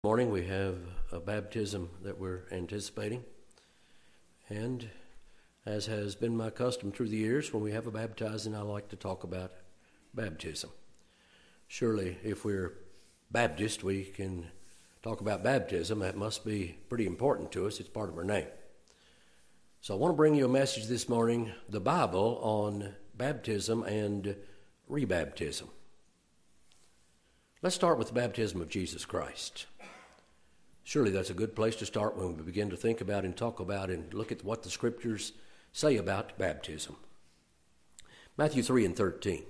Morning we have a baptism that we're anticipating, and as has been my custom through the years, when we have a baptizing, I like to talk about baptism. Surely if we're Baptist, we can talk about baptism. That must be pretty important to us. It's part of our name. So I want to bring you a message this morning, the Bible, on baptism and rebaptism. Let's start with the baptism of Jesus Christ. Surely that's a good place to start when we begin to think about and talk about and look at what the Scriptures say about baptism. Matthew 3:13.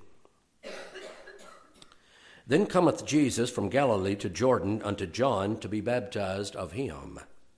Then cometh Jesus from Galilee to Jordan unto John to be baptized of him.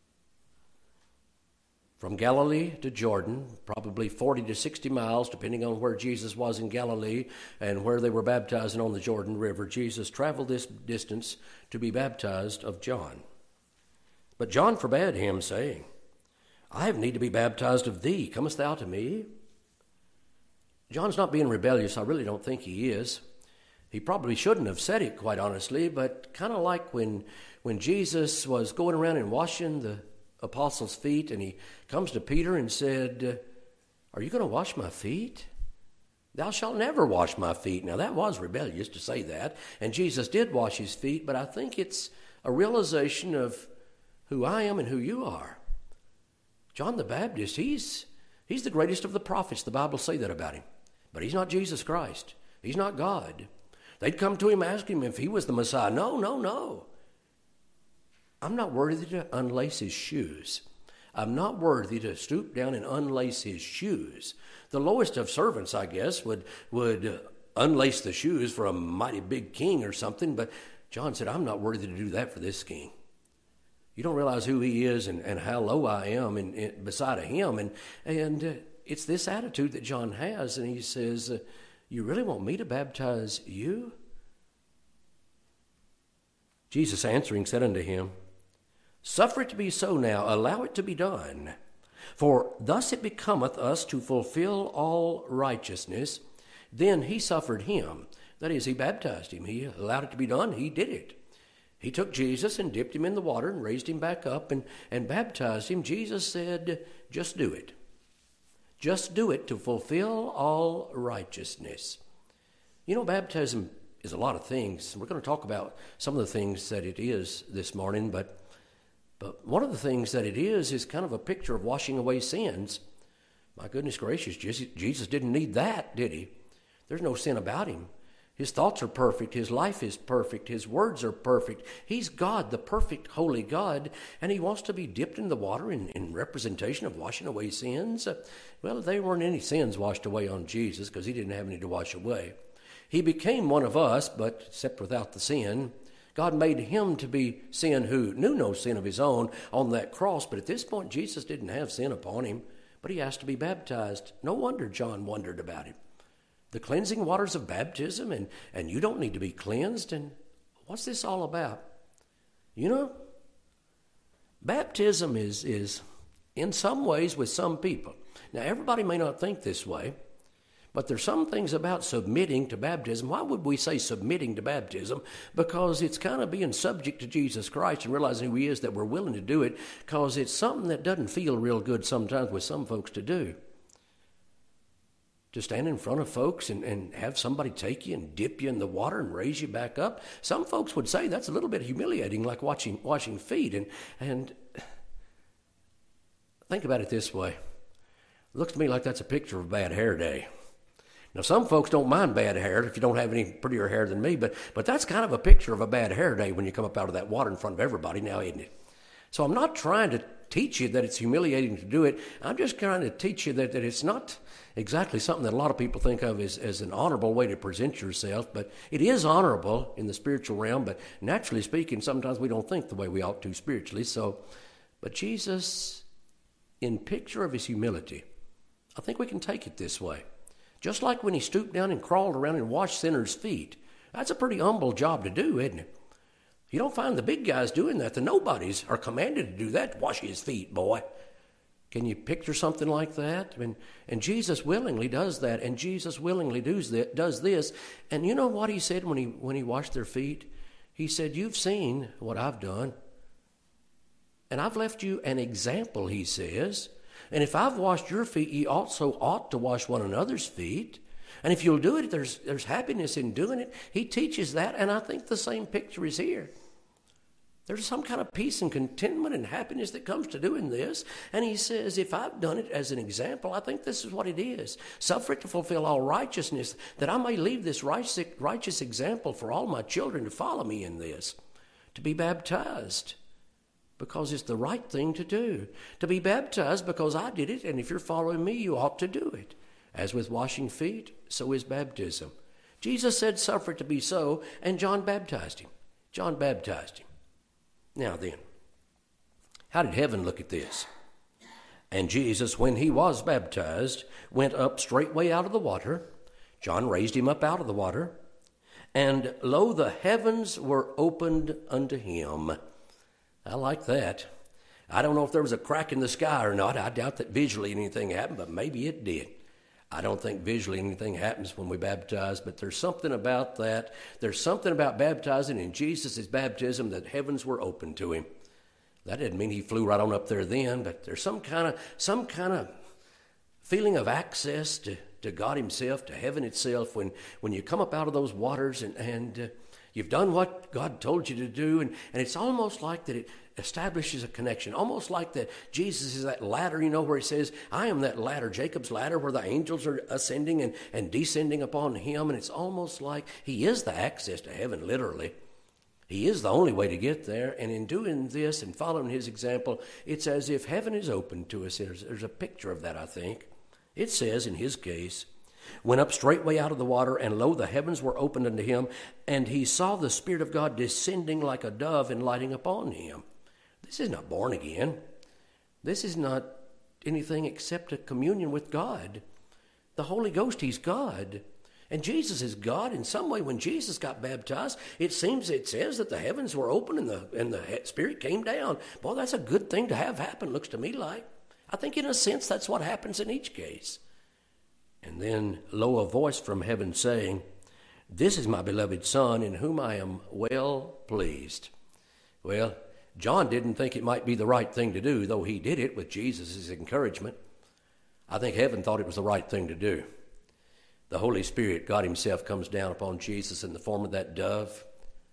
From Galilee to Jordan, probably 40 to 60 miles, depending on where Jesus was in Galilee and where they were baptizing on the Jordan River. Jesus traveled this distance to be baptized of John. But John forbade him, saying, I have need to be baptized of thee. Comest thou to me? John's not being rebellious. I really don't think he is. He probably shouldn't have said it, quite honestly, but kind of like when Jesus was going around and washing the apostles' feet, and he comes to Peter and said, are you going to wash my feet? Thou shalt never wash my feet. Now, that was rebellious to say that, and Jesus did wash his feet, but I think it's a realization of who I am and who you are. John the Baptist, he's the greatest of the prophets. The Bible say that about him. But he's not Jesus Christ. He's not God. They'd come to him asking him if he was the Messiah. No. I'm not worthy to unlace his shoes. I'm not worthy to stoop down and unlace his shoes. The lowest of servants, I guess, would unlace the shoes for a mighty big king or something. But John said, I'm not worthy to do that for this king. You don't realize who he is and how low I am beside of him. And it's this attitude that John has. And he says, you really want me to baptize you? Jesus answering said unto him, suffer it to be so now, allow it to be done. For thus it becometh us to fulfill all righteousness. Then he suffered him. That is, he baptized him. He allowed it to be done. He did it. He took Jesus and dipped him in the water and raised him back up and baptized him. Jesus said, just do it. Just do it to fulfill all righteousness. You know, baptism is a lot of things. We're going to talk about some of the things that it is this morning, but one of the things that it is kind of a picture of washing away sins. My goodness gracious, Jesus didn't need that, did he? There's no sin about him. His thoughts are perfect. His life is perfect. His words are perfect. He's God, the perfect, holy God, and he wants to be dipped in the water in representation of washing away sins. Well, there weren't any sins washed away on Jesus because he didn't have any to wash away. He became one of us, but except without the sin. God made him to be sin who knew no sin of his own on that cross, but at this point, Jesus didn't have sin upon him, but he asked to be baptized. No wonder John wondered about it. The cleansing waters of baptism, and you don't need to be cleansed. And what's this all about? You know, baptism is in some ways with some people. Now, everybody may not think this way, but there's some things about submitting to baptism. Why would we say submitting to baptism? Because it's kind of being subject to Jesus Christ and realizing who he is, that we're willing to do it, because it's something that doesn't feel real good sometimes with some folks to do. To stand in front of folks and have somebody take you and dip you in the water and raise you back up. Some folks would say that's a little bit humiliating, like washing feet. And think about it this way. It looks to me like that's a picture of a bad hair day. Now, some folks don't mind bad hair if you don't have any prettier hair than me, but that's kind of a picture of a bad hair day when you come up out of that water in front of everybody now, isn't it? So I'm not trying to teach you that it's humiliating to do it. I'm just trying to teach you that it's not exactly something that a lot of people think of as an honorable way to present yourself, but it is honorable in the spiritual realm, but naturally speaking, sometimes we don't think the way we ought to spiritually. But Jesus, in picture of his humility, I think we can take it this way. Just like when he stooped down and crawled around and washed sinners' feet. That's a pretty humble job to do, isn't it? You don't find the big guys doing that. The nobodies are commanded to do that. Wash his feet, boy. Can you picture something like that? And Jesus willingly does that, and Jesus willingly does this. And you know what he said when he washed their feet? He said, you've seen what I've done. And I've left you an example, he says. And if I've washed your feet, ye also ought to wash one another's feet. And if you'll do it, there's happiness in doing it. He teaches that, and I think the same picture is here. There's some kind of peace and contentment and happiness that comes to doing this. And he says, if I've done it as an example, I think this is what it is. Suffer it to fulfill all righteousness, that I may leave this righteous example for all my children to follow me in this, to be baptized, because it's the right thing to do. To be baptized because I did it, and if you're following me, you ought to do it. As with washing feet, so is baptism. Jesus said, suffer it to be so, and John baptized him. John baptized him. Now then, how did heaven look at this? And Jesus, when he was baptized, went up straightway out of the water. John raised him up out of the water. And lo, the heavens were opened unto him. I like that. I don't know if there was a crack in the sky or not. I doubt that visually anything happened, but maybe it did. I don't think visually anything happens when we baptize, but there's something about that. There's something about baptizing in Jesus' baptism that heavens were open to him. That didn't mean he flew right on up there then, but there's some kind of feeling of access to God himself, to heaven itself, when you come up out of those waters and you've done what God told you to do, and it's almost like that it establishes a connection, almost like that Jesus is that ladder, where he says, I am that ladder, Jacob's ladder, where the angels are ascending and descending upon him, and it's almost like he is the access to heaven, literally. He is the only way to get there, and in doing this and following his example, it's as if heaven is open to us. There's a picture of that, I think. It says, in his case, went up straightway out of the water, and lo, the heavens were opened unto him, and he saw the Spirit of God descending like a dove and lighting upon him. This is not born again. This is not anything except a communion with God. The Holy Ghost, he's God. And Jesus is God. In some way, when Jesus got baptized, it says that the heavens were open and the Spirit came down. Boy, that's a good thing to have happen, looks to me like. I think in a sense that's what happens in each case. And then, lo, a voice from heaven saying, this is my beloved Son, in whom I am well pleased. Well, John didn't think it might be the right thing to do, though he did it with Jesus' encouragement. I think heaven thought it was the right thing to do. The Holy Spirit, God himself, comes down upon Jesus in the form of that dove,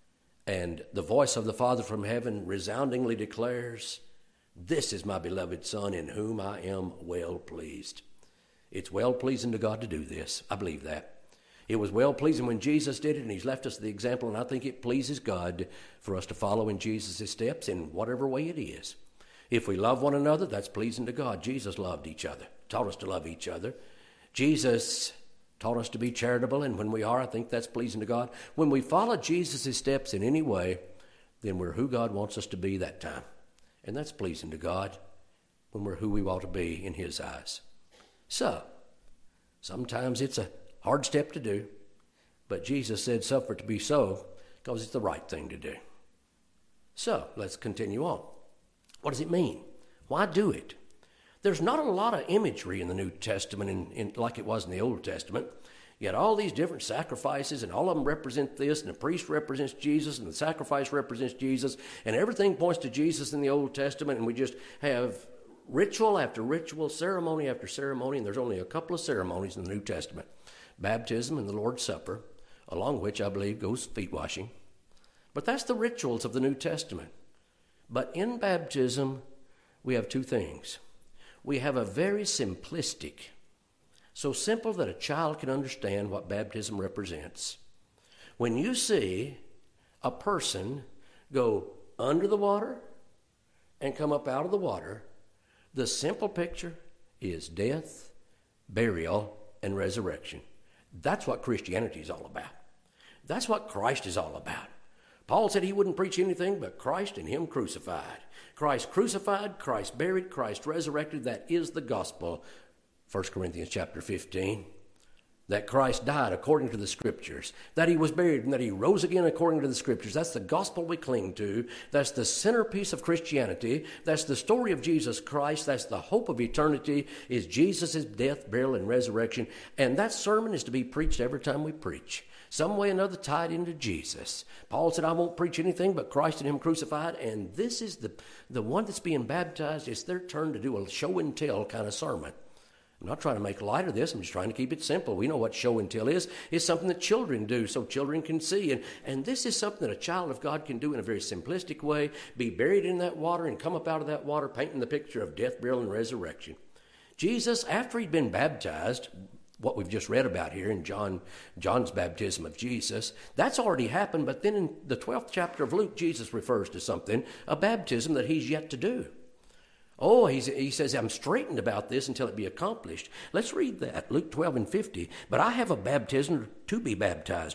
and the voice of the Father from heaven resoundingly declares, this is my beloved Son, in whom I am well pleased. It's well-pleasing to God to do this. I believe that. It was well-pleasing when Jesus did it, and he's left us the example, and I think it pleases God for us to follow in Jesus' steps in whatever way it is. If we love one another, that's pleasing to God. Jesus loved each other, taught us to love each other. Jesus taught us to be charitable, and when we are, I think that's pleasing to God. When we follow Jesus' steps in any way, then we're who God wants us to be that time. And that's pleasing to God when we're who we ought to be in his eyes. So, sometimes it's a hard step to do, but Jesus said suffer it to be so because it's the right thing to do. So, let's continue on. What does it mean? Why do it? There's not a lot of imagery in the New Testament in like it was in the Old Testament. You had all these different sacrifices, and all of them represent this, and the priest represents Jesus, and the sacrifice represents Jesus, and everything points to Jesus in the Old Testament, and we just have ritual after ritual, ceremony after ceremony, and there's only a couple of ceremonies in the New Testament. Baptism and the Lord's Supper, along which I believe goes feet washing. But that's the rituals of the New Testament. But in baptism, we have two things. We have a very simplistic, so simple that a child can understand what baptism represents. When you see a person go under the water and come up out of the water, the simple picture is death, burial, and resurrection. That's what Christianity is all about. That's what Christ is all about. Paul said he wouldn't preach anything but Christ and him crucified. Christ crucified, Christ buried, Christ resurrected. That is the gospel. 1 Corinthians chapter 15. That Christ died according to the Scriptures, that he was buried, and that he rose again according to the Scriptures. That's the gospel we cling to. That's the centerpiece of Christianity. That's the story of Jesus Christ. That's the hope of eternity, is Jesus' death, burial, and resurrection. And that sermon is to be preached every time we preach. some way or another tied into Jesus. Paul said, I won't preach anything but Christ and Him crucified. And this is the one that's being baptized. It's their turn to do a show and tell kind of sermon. I'm not trying to make light of this. I'm just trying to keep it simple. We know what show and tell is. It's something that children do so children can see. And this is something that a child of God can do in a very simplistic way, be buried in that water and come up out of that water painting the picture of death, burial, and resurrection. Jesus, after he'd been baptized, what we've just read about here in John's baptism of Jesus, that's already happened. But then in the 12th chapter of Luke, Jesus refers to something, a baptism that he's yet to do. Oh, he says, I'm straitened about this until it be accomplished. Let's read that, Luke 12:50. But I have a baptism to be baptized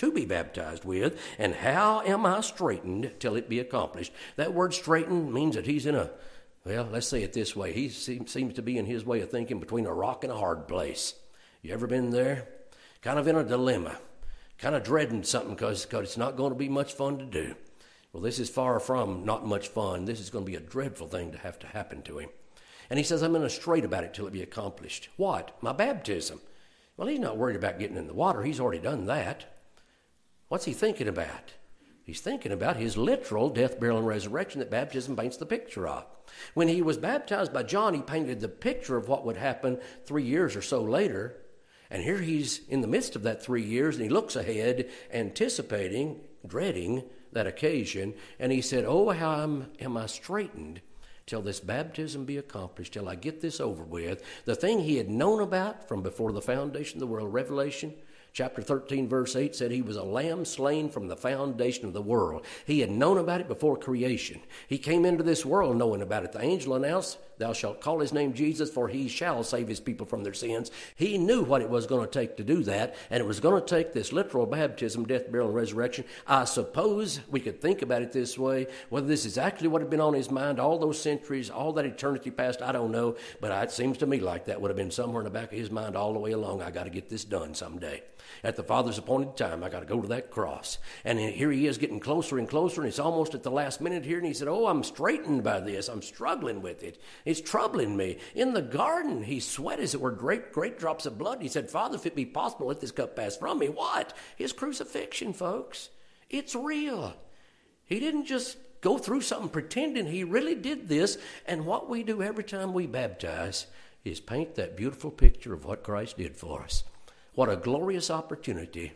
with, and how am I straitened till it be accomplished? That word straitened means that he's in a, well, let's say it this way. He seems to be in his way of thinking between a rock and a hard place. You ever been there? Kind of in a dilemma, kind of dreading something because it's not going to be much fun to do. Well, this is far from not much fun. This is going to be a dreadful thing to have to happen to him. And he says, I'm in a strait about it till it be accomplished. What? My baptism. Well, he's not worried about getting in the water. He's already done that. What's he thinking about? He's thinking about his literal death, burial, and resurrection that baptism paints the picture of. When he was baptized by John, he painted the picture of what would happen 3 years or so later. And here he's in the midst of that 3 years, and he looks ahead, anticipating, dreading that occasion, and he said, oh, how am I straitened till this baptism be accomplished, till I get this over with. The thing he had known about from before the foundation of the world. Revelation chapter 13, verse 8 said he was a lamb slain from the foundation of the world. He had known about it before creation. He came into this world knowing about it. The angel announced, thou shalt call his name Jesus, for he shall save his people from their sins. He knew what it was going to take to do that, and it was going to take this literal baptism, death, burial, and resurrection. I suppose we could think about it this way, whether this is actually what had been on his mind all those centuries, all that eternity past, I don't know, but it seems to me like that would have been somewhere in the back of his mind all the way along. I got to get this done someday. At the Father's appointed time, I got to go to that cross. And here he is getting closer and closer, and it's almost at the last minute here, and he said, oh, I'm straitened by this. I'm struggling with it. It's troubling me. In the garden, he sweat, as it were, great drops of blood. He said, Father, if it be possible, let this cup pass from me. What? His crucifixion, folks. It's real. He didn't just go through something pretending. He really did this. And what we do every time we baptize is paint that beautiful picture of what Christ did for us. What a glorious opportunity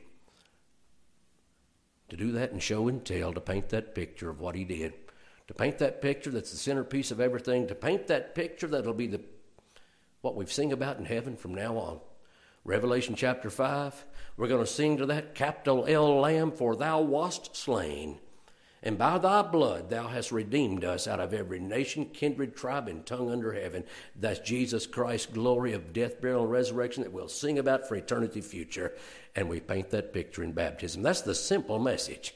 to do that and show and tell, to paint that picture of what he did. To paint that picture that's the centerpiece of everything. To paint that picture that'll be what we sing about in heaven from now on. Revelation chapter 5, we're going to sing to that capital L Lamb, for thou wast slain. And by thy blood thou hast redeemed us out of every nation, kindred, tribe, and tongue under heaven. That's Jesus Christ's glory of death, burial, and resurrection that we'll sing about for eternity future. And we paint that picture in baptism. That's the simple message.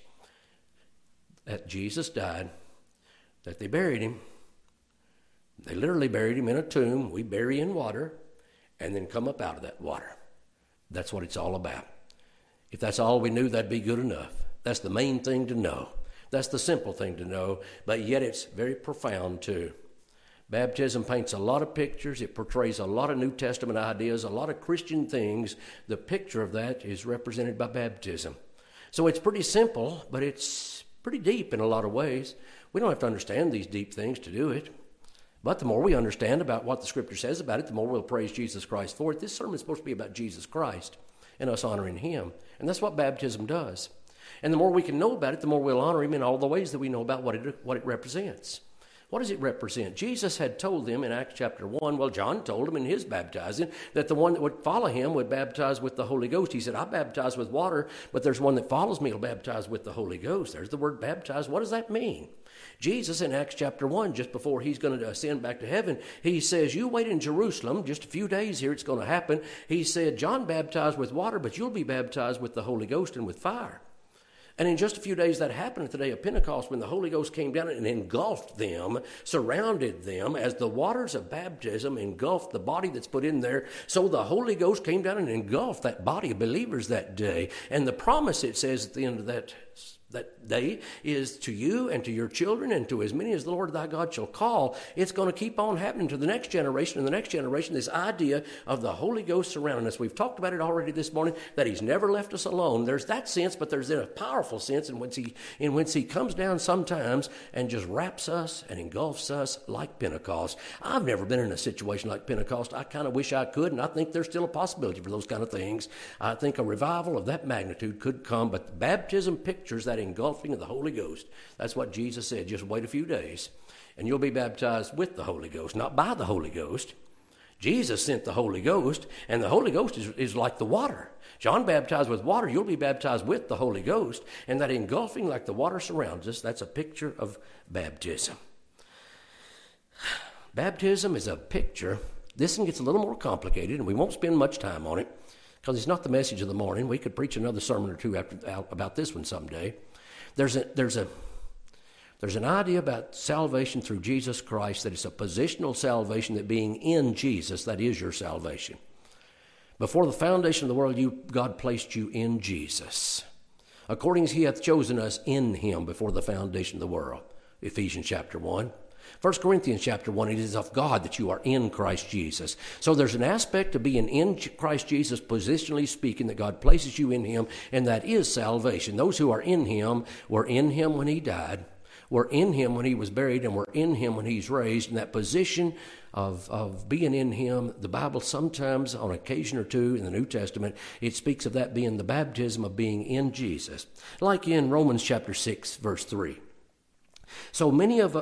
That Jesus died, that they buried him. They literally buried him in a tomb. We bury in water and then come up out of that water. That's what it's all about. If that's all we knew, that'd be good enough. That's the main thing to know. That's the simple thing to know, but yet it's very profound too. Baptism paints a lot of pictures. It portrays a lot of New Testament ideas, a lot of Christian things. The picture of that is represented by baptism. So it's pretty simple, but it's pretty deep in a lot of ways. We don't have to understand these deep things to do it. But the more we understand about what the Scripture says about it, the more we'll praise Jesus Christ for it. This sermon is supposed to be about Jesus Christ and us honoring him. And that's what baptism does. And the more we can know about it, the more we'll honor him in all the ways that we know about what it represents. What does it represent? Jesus had told them in Acts chapter 1, well, John told them in his baptizing, that the one that would follow him would baptize with the Holy Ghost. He said, I baptize with water, but there's one that follows me will baptize with the Holy Ghost. There's the word baptize. What does that mean? Jesus in Acts chapter 1, just before he's going to ascend back to heaven, he says, you wait in Jerusalem, just a few days here, it's going to happen. He said, John baptized with water, but you'll be baptized with the Holy Ghost and with fire. And in just a few days that happened at the day of Pentecost, when the Holy Ghost came down and engulfed them, surrounded them, as the waters of baptism engulfed the body that's put in there. So the Holy Ghost came down and engulfed that body of believers that day. And the promise, it says at the end of that that day is to you and to your children and to as many as the Lord thy God shall call. It's going to keep on happening to the next generation and the next generation, this idea of the Holy Ghost surrounding us. We've talked about it already this morning, that he's never left us alone. There's that sense, but there's a powerful sense in which he comes down sometimes and just wraps us and engulfs us like Pentecost. I've never been in a situation like Pentecost. I kind of wish I could, and I think there's still a possibility for those kind of things. I think a revival of that magnitude could come, but baptism pictures that engulfing of the Holy Ghost. That's what Jesus said. Just wait a few days, and you'll be baptized with the Holy Ghost, not by the Holy Ghost. Jesus sent the Holy Ghost, and the Holy Ghost is like the water. John baptized with water. You'll be baptized with the Holy Ghost, and that engulfing like the water surrounds us, that's a picture of baptism. Baptism is a picture. This one gets a little more complicated, and we won't spend much time on it because it's not the message of the morning. We could preach another sermon or two about this one someday. There's an idea about salvation through Jesus Christ, that it's a positional salvation, that being in Jesus, that is your salvation. Before the foundation of the world, God placed you in Jesus, according as he hath chosen us in him before the foundation of the world. Ephesians chapter 1. 1 Corinthians chapter 1, it is of God that you are in Christ Jesus. So there's an aspect of being in Christ Jesus, positionally speaking, that God places you in him, and that is salvation. Those who are in him were in him when he died, were in him when he was buried, and were in him when he's raised. And that position of being in him, the Bible sometimes, on occasion or two in the New Testament, it speaks of that being the baptism of being in Jesus. Like in Romans chapter 6, verse 3. So many of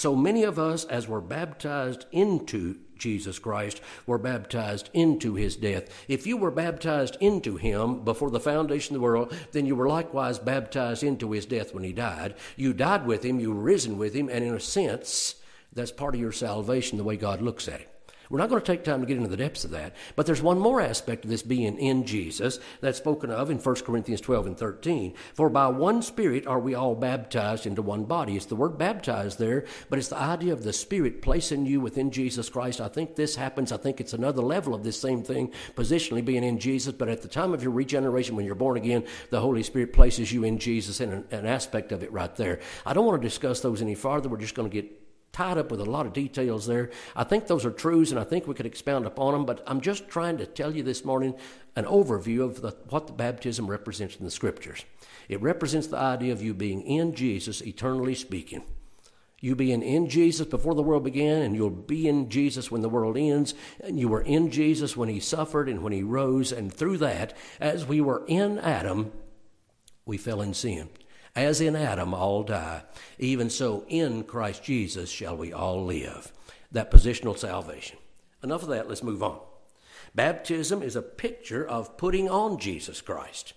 us, as were baptized into Jesus Christ, were baptized into his death. If you were baptized into him before the foundation of the world, then you were likewise baptized into his death when he died. You died with him, you were risen with him, and in a sense, that's part of your salvation, the way God looks at it. We're not going to take time to get into the depths of that, but there's one more aspect of this being in Jesus that's spoken of in 1 Corinthians 12 and 13. For by one Spirit are we all baptized into one body. It's the word baptized there, but it's the idea of the Spirit placing you within Jesus Christ. I think this happens. I think it's another level of this same thing, positionally being in Jesus, but at the time of your regeneration, when you're born again, the Holy Spirit places you in Jesus, and an aspect of it right there. I don't want to discuss those any farther. We're just going to get tied up with a lot of details there. I think those are truths, and I think we could expound upon them, but I'm just trying to tell you this morning an overview of what the baptism represents in the Scriptures. It represents the idea of you being in Jesus, eternally speaking. You being in Jesus before the world began, and you'll be in Jesus when the world ends, and you were in Jesus when he suffered and when he rose, and through that, as we were in Adam, we fell in sin. As in Adam all die, even so in Christ Jesus shall we all live. That positional salvation. Enough of that, let's move on. Baptism is a picture of putting on Jesus Christ.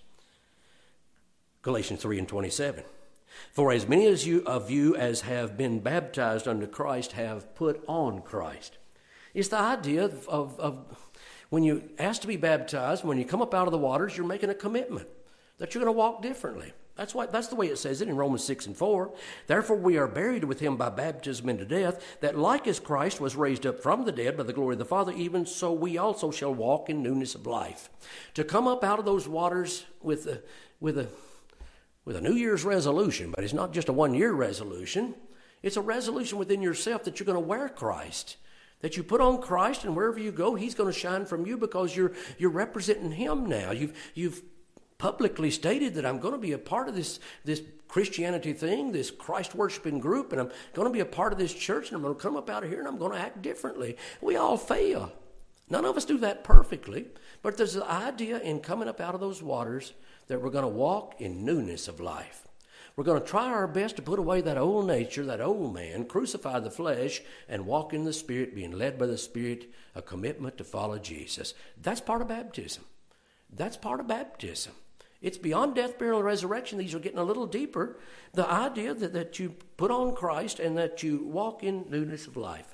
Galatians 3 and 27. For as many of you as have been baptized unto Christ have put on Christ. It's the idea of when you ask to be baptized, when you come up out of the waters, you're making a commitment that you're going to walk differently. That's the way it says it in Romans 6 and 4. Therefore we are buried with him by baptism into death, that like as Christ was raised up from the dead by the glory of the Father, even so we also shall walk in newness of life. To come up out of those waters with a New Year's resolution, but it's not just a one-year resolution. It's a resolution within yourself that you're going to wear Christ, that you put on Christ, and wherever you go, he's going to shine from you because you're representing him now. You've publicly stated that I'm going to be a part of this Christianity thing, this Christ worshiping group, and I'm going to be a part of this church, and I'm going to come up out of here, and I'm going to act differently. We all fail. None of us do that perfectly, but there's the idea in coming up out of those waters that we're going to walk in newness of life. We're going to try our best to put away that old nature, that old man, crucify the flesh, and walk in the Spirit, being led by the Spirit, a commitment to follow Jesus. That's part of baptism. That's part of baptism. It's beyond death, burial, and resurrection. These are getting a little deeper. The idea that you put on Christ and that you walk in newness of life.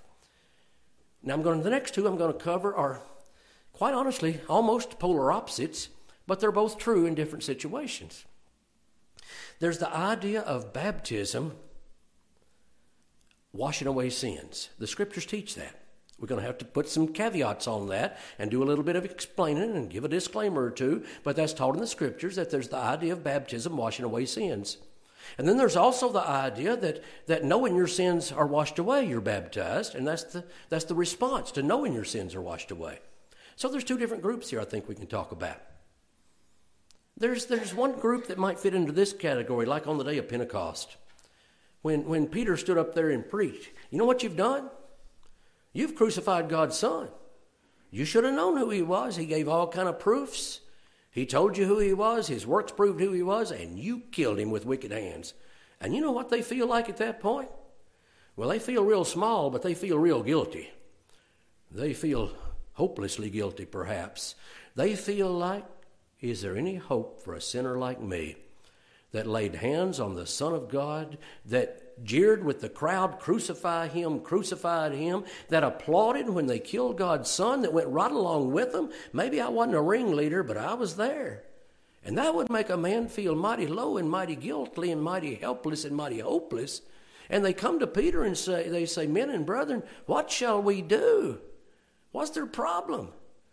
Now, the next two I'm going to cover are, quite honestly, almost polar opposites, but they're both true in different situations. There's the idea of baptism washing away sins. The Scriptures teach that. We're going to have to put some caveats on that and do a little bit of explaining and give a disclaimer or two, but that's taught in the Scriptures that there's the idea of baptism washing away sins. And then there's also the idea that knowing your sins are washed away, you're baptized, and that's the response to knowing your sins are washed away. So there's two different groups here I think we can talk about. There's one group that might fit into this category, like on the day of Pentecost. When Peter stood up there and preached, you know what you've done? You've crucified God's Son. You should have known who he was. He gave all kind of proofs. He told you who he was. His works proved who he was, and you killed him with wicked hands. And you know what they feel like at that point? Well, they feel real small, but they feel real guilty. They feel hopelessly guilty, perhaps. They feel like, is there any hope for a sinner like me that laid hands on the Son of God, that jeered with the crowd, crucified him, that applauded when they killed God's Son, that went right along with them? Maybe I wasn't a ringleader, but I was there. And that would make a man feel mighty low and mighty guilty and mighty helpless and mighty hopeless. And they come to Peter and say, men and brethren, what shall we do? What's their problem?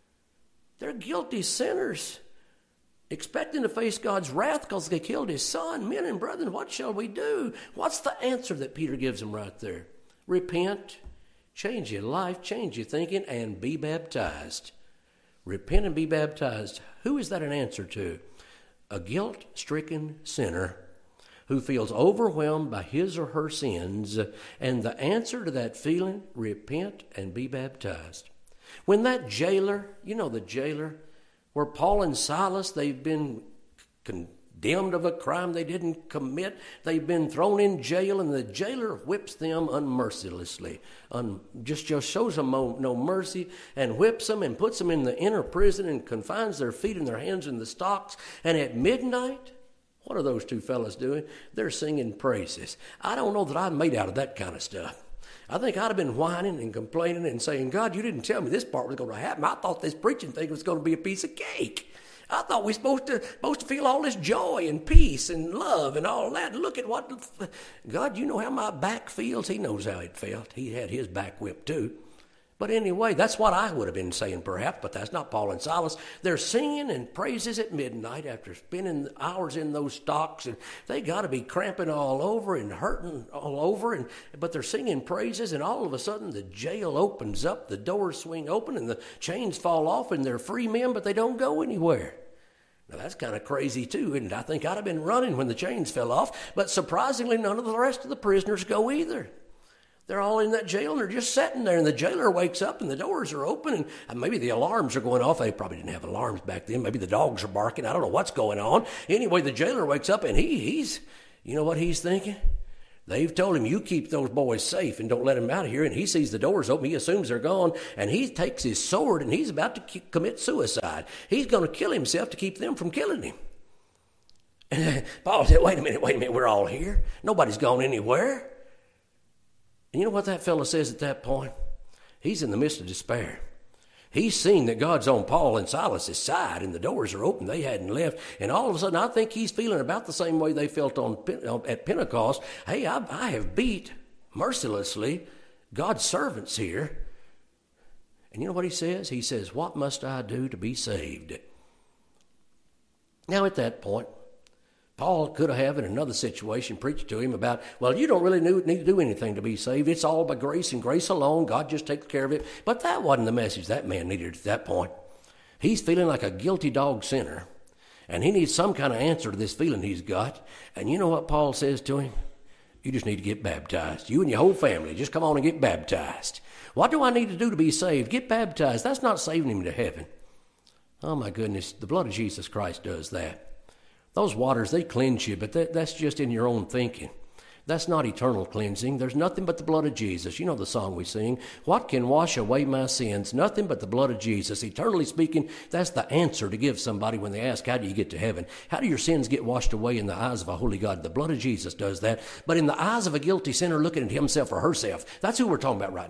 They're guilty sinners, expecting to face God's wrath because they killed his Son. Men and brethren, what shall we do? What's the answer that Peter gives them right there? Repent, change your life, change your thinking, and be baptized. Repent and be baptized. Who is that an answer to? A guilt-stricken sinner who feels overwhelmed by his or her sins, and the answer to that feeling, repent and be baptized. When that jailer, you know the jailer, where Paul and Silas, they've been condemned of a crime they didn't commit. They've been thrown in jail, and the jailer whips them unmercilessly. Just shows them no mercy, and whips them and puts them in the inner prison and confines their feet and their hands in the stocks. And at midnight, what are those two fellas doing? They're singing praises. I don't know that I'm made out of that kind of stuff. I think I'd have been whining and complaining and saying, God, you didn't tell me this part was going to happen. I thought this preaching thing was going to be a piece of cake. I thought we were supposed to feel all this joy and peace and love and all that. Look at what, God, you know how my back feels? He knows how it felt. He had his back whipped too. But anyway, that's what I would have been saying perhaps, but that's not Paul and Silas. They're singing and praises at midnight after spending hours in those stocks, and they got to be cramping all over and hurting all over, but they're singing praises, and all of a sudden the jail opens up, the doors swing open, and the chains fall off, and they're free men, but they don't go anywhere. Now that's kind of crazy too, isn't it? I think I'd have been running when the chains fell off, but surprisingly none of the rest of the prisoners go either. They're all in that jail, and they're just sitting there, and the jailer wakes up, and the doors are open, and maybe the alarms are going off. They probably didn't have alarms back then. Maybe the dogs are barking. I don't know what's going on. Anyway, the jailer wakes up, and he's, you know what he's thinking? They've told him, you keep those boys safe and don't let them out of here, and he sees the doors open. He assumes they're gone, and he takes his sword, and he's about to commit suicide. He's going to kill himself to keep them from killing him. And Paul said, wait a minute, we're all here. Nobody's gone anywhere. And you know what that fellow says at that point? He's in the midst of despair. He's seen that God's on Paul and Silas' side, and the doors are open. They hadn't left. And all of a sudden, I think he's feeling about the same way they felt at Pentecost. Hey, I have beat mercilessly God's servants here. And you know what he says? He says, what must I do to be saved? Now, at that point, Paul could have, in another situation, preached to him about, well, you don't really need to do anything to be saved. It's all by grace and grace alone. God just takes care of it. But that wasn't the message that man needed at that point. He's feeling like a guilty dog sinner, and he needs some kind of answer to this feeling he's got. And you know what Paul says to him? You just need to get baptized. You and your whole family, just come on and get baptized. What do I need to do to be saved? Get baptized. That's not saving him to heaven. Oh, my goodness, the blood of Jesus Christ does that. Those waters, they cleanse you, but that's just in your own thinking. That's not eternal cleansing. There's nothing but the blood of Jesus. You know the song we sing, what can wash away my sins? Nothing but the blood of Jesus. Eternally speaking, that's the answer to give somebody when they ask, how do you get to heaven? How do your sins get washed away in the eyes of a holy God? The blood of Jesus does that. But in the eyes of a guilty sinner looking at himself or herself, that's who we're talking about right now.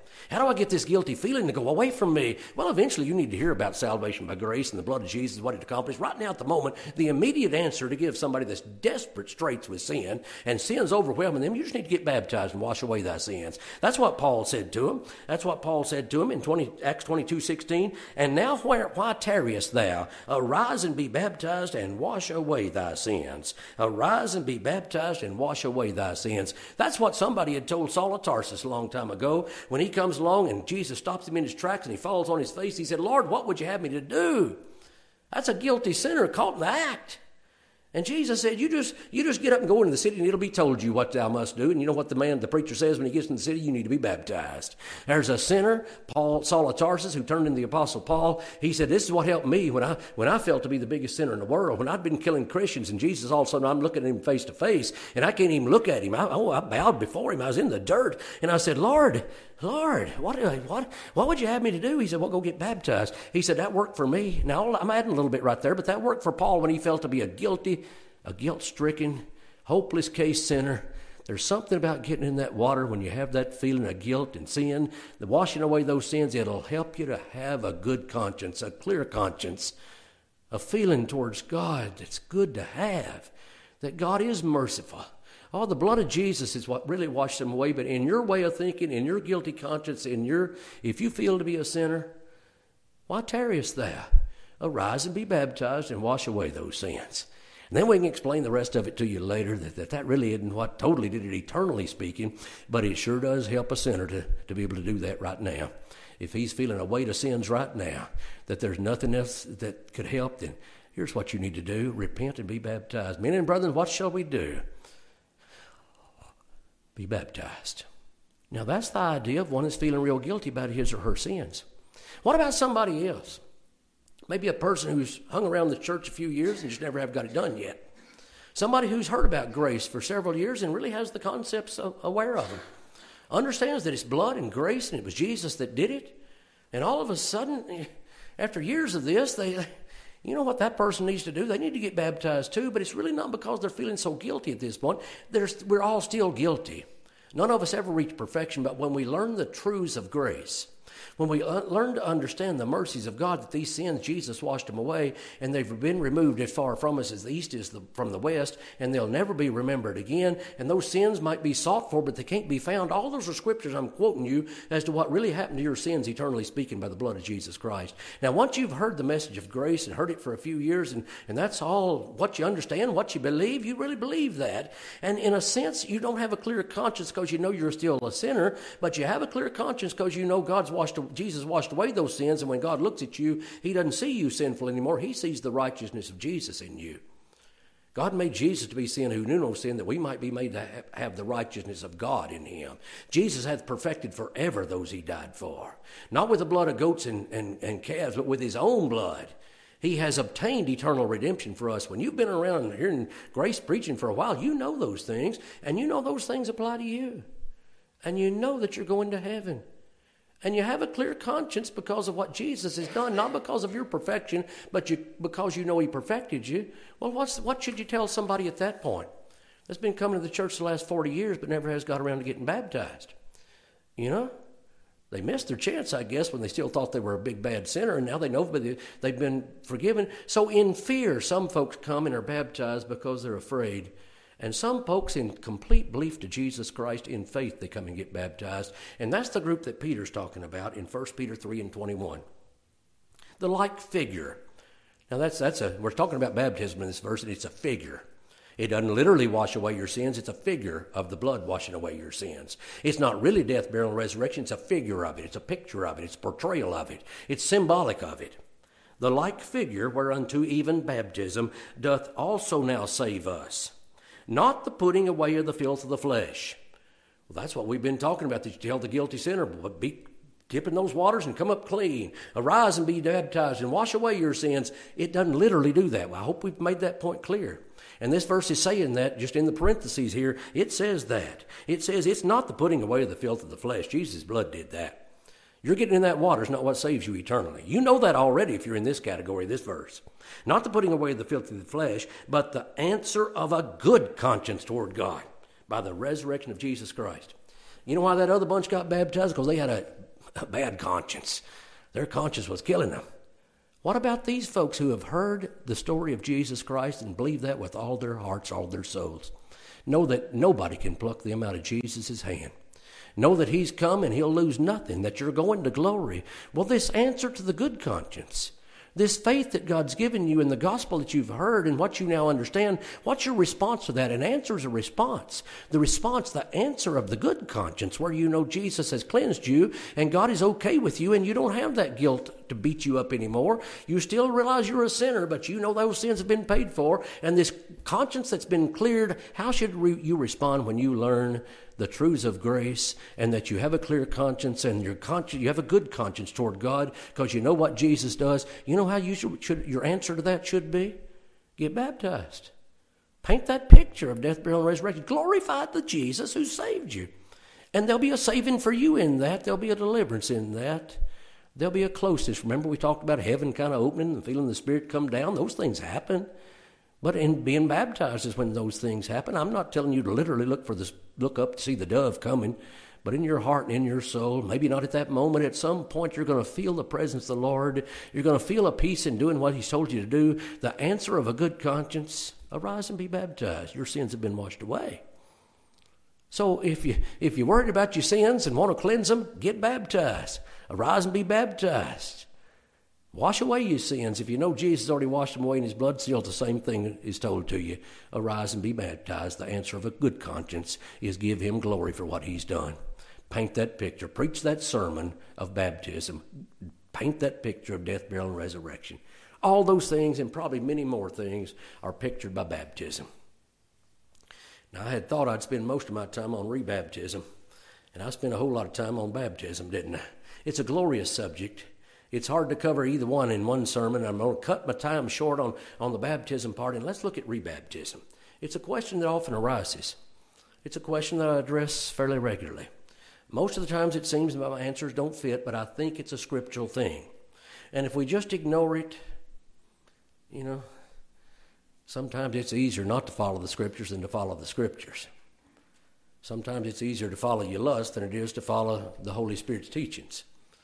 How do I get this guilty feeling to go away from me? Well, eventually you need to hear about salvation by grace and the blood of Jesus, what it accomplished. Right now at the moment, the immediate answer to give somebody that's desperate straits with sin and sin's overwhelming them, you just need to get baptized and wash away thy sins. That's what Paul said to him. That's what Paul said to him in Acts 22:16. And now why tarriest thou? Arise and be baptized and wash away thy sins. Arise and be baptized and wash away thy sins. That's what somebody had told Saul of Tarsus a long time ago. When he comes along and Jesus stops him in his tracks and he falls on his face, he said, Lord, what would you have me to do? That's a guilty sinner caught in the act. And Jesus said, you just get up and go into the city and it'll be told you what thou must do. And you know what the preacher says when he gets in the city? You need to be baptized. There's a sinner, Saul of Tarsus, who turned into the Apostle Paul. He said, this is what helped me when I felt to be the biggest sinner in the world. When I'd been killing Christians and Jesus, all of a sudden I'm looking at him face to face and I can't even look at him. I bowed before him. I was in the dirt. And I said, Lord, what would you have me to do? He said, well, go get baptized. He said, that worked for me. Now, I'm adding a little bit right there, but that worked for Paul when he felt to be a guilt-stricken, hopeless case sinner. There's something about getting in that water when you have that feeling of guilt and sin, the washing away those sins, it'll help you to have a good conscience, a clear conscience, a feeling towards God that's good to have, that God is merciful. Oh, the blood of Jesus is what really washed them away. But in your way of thinking, in your guilty conscience, if you feel to be a sinner, why tarriest thou? Arise and be baptized and wash away those sins. And then we can explain the rest of it to you later, that really isn't what totally did it eternally speaking, but it sure does help a sinner to be able to do that right now. If he's feeling a weight of sins right now, that there's nothing else that could help, then here's what you need to do. Repent and be baptized. Men and brethren, what shall we do? Be baptized. Now that's the idea of one that's feeling real guilty about his or her sins. What about somebody else? Maybe a person who's hung around the church a few years and just never have got it done yet. Somebody who's heard about grace for several years and really has the concepts aware of them. Understands that it's blood and grace and it was Jesus that did it. And all of a sudden, after years of this, you know what that person needs to do? They need to get baptized too, but it's really not because they're feeling so guilty at this point. We're all still guilty. None of us ever reach perfection, but when we learn the truths of grace, when we learn to understand the mercies of God, that these sins, Jesus washed them away, and they've been removed as far from us as the east is from the west, and they'll never be remembered again. And those sins might be sought for, but they can't be found. All those are scriptures I'm quoting you as to what really happened to your sins, eternally speaking, by the blood of Jesus Christ. Now, once you've heard the message of grace and heard it for a few years, and that's all what you understand, what you believe, you really believe that. And in a sense, you don't have a clear conscience because you know you're still a sinner, but you have a clear conscience because you know Jesus washed away those sins, and when God looks at you, he doesn't see you sinful anymore. He sees the righteousness of Jesus in you. God made Jesus to be sin who knew no sin, that we might be made to have the righteousness of God in him. Jesus hath perfected forever those he died for. Not with the blood of goats and calves, but with his own blood. He has obtained eternal redemption for us. When you've been around hearing grace preaching for a while, you know those things, and you know those things apply to you. And you know that you're going to heaven. And you have a clear conscience because of what Jesus has done, not because of your perfection, but because you know he perfected you. Well, what should you tell somebody at that point that's been coming to the church the last 40 years but never has got around to getting baptized? You know, they missed their chance, I guess, when they still thought they were a big bad sinner, and now they know they've been forgiven. So in fear, some folks come and are baptized because they're afraid. And some folks in complete belief to Jesus Christ in faith, they come and get baptized. And that's the group that Peter's talking about in 1 Peter 3:21. The like figure. Now we're talking about baptism in this verse, and it's a figure. It doesn't literally wash away your sins. It's a figure of the blood washing away your sins. It's not really death, burial, and resurrection. It's a figure of it. It's a picture of it. It's a portrayal of it. It's symbolic of it. The like figure whereunto even baptism doth also now save us. Not the putting away of the filth of the flesh. Well, that's what we've been talking about, that you tell the guilty sinner, be dip in those waters and come up clean. Arise and be baptized and wash away your sins. It doesn't literally do that. Well, I hope we've made that point clear. And this verse is saying that, just in the parentheses here, it says that. It says it's not the putting away of the filth of the flesh. Jesus' blood did that. You're getting in that water is not what saves you eternally. You know that already if you're in this category, this verse. Not the putting away of the filth of the flesh, but the answer of a good conscience toward God by the resurrection of Jesus Christ. You know why that other bunch got baptized? Because they had a bad conscience. Their conscience was killing them. What about these folks who have heard the story of Jesus Christ and believe that with all their hearts, all their souls? Know that nobody can pluck them out of Jesus' hand. Know that he's come and he'll lose nothing, that you're going to glory. Well, this answer to the good conscience, this faith that God's given you in the gospel that you've heard and what you now understand, what's your response to that? An answer is a response. The response, the answer of the good conscience, where you know Jesus has cleansed you and God is okay with you and you don't have that guilt to beat you up anymore. You still realize you're a sinner, but you know those sins have been paid for. And this conscience that's been cleared, how should you respond when you learn the truths of grace and that you have a clear conscience and you have a good conscience toward God because you know what Jesus does? You know how your answer to that should be? Get baptized. Paint that picture of death, burial, and resurrection. Glorify the Jesus who saved you. And there'll be a saving for you in that. There'll be a deliverance in that. There'll be a closeness. Remember we talked about heaven kind of opening and feeling the Spirit come down? Those things happen. But in being baptized is when those things happen. I'm not telling you to literally look up to see the dove coming, but in your heart and in your soul, maybe not at that moment, at some point you're going to feel the presence of the Lord. You're going to feel a peace in doing what he's told you to do. The answer of a good conscience, arise and be baptized. Your sins have been washed away. So if you're worried about your sins and want to cleanse them, get baptized. Arise and be baptized. Wash away your sins. If you know Jesus already washed them away in his blood, still the same thing is told to you. Arise and be baptized. The answer of a good conscience is give him glory for what he's done. Paint that picture. Preach that sermon of baptism. Paint that picture of death, burial, and resurrection. All those things and probably many more things are pictured by baptism. Now, I had thought I'd spend most of my time on rebaptism, and I spent a whole lot of time on baptism, didn't I? It's a glorious subject. It's hard to cover either one in one sermon. I'm going to cut my time short on the baptism part, and let's look at rebaptism. It's a question that often arises. It's a question that I address fairly regularly. Most of the times it seems that my answers don't fit, but I think it's a scriptural thing. And if we just ignore it, sometimes it's easier not to follow the scriptures than to follow the scriptures. Sometimes it's easier to follow your lust than it is to follow the Holy Spirit's teachings.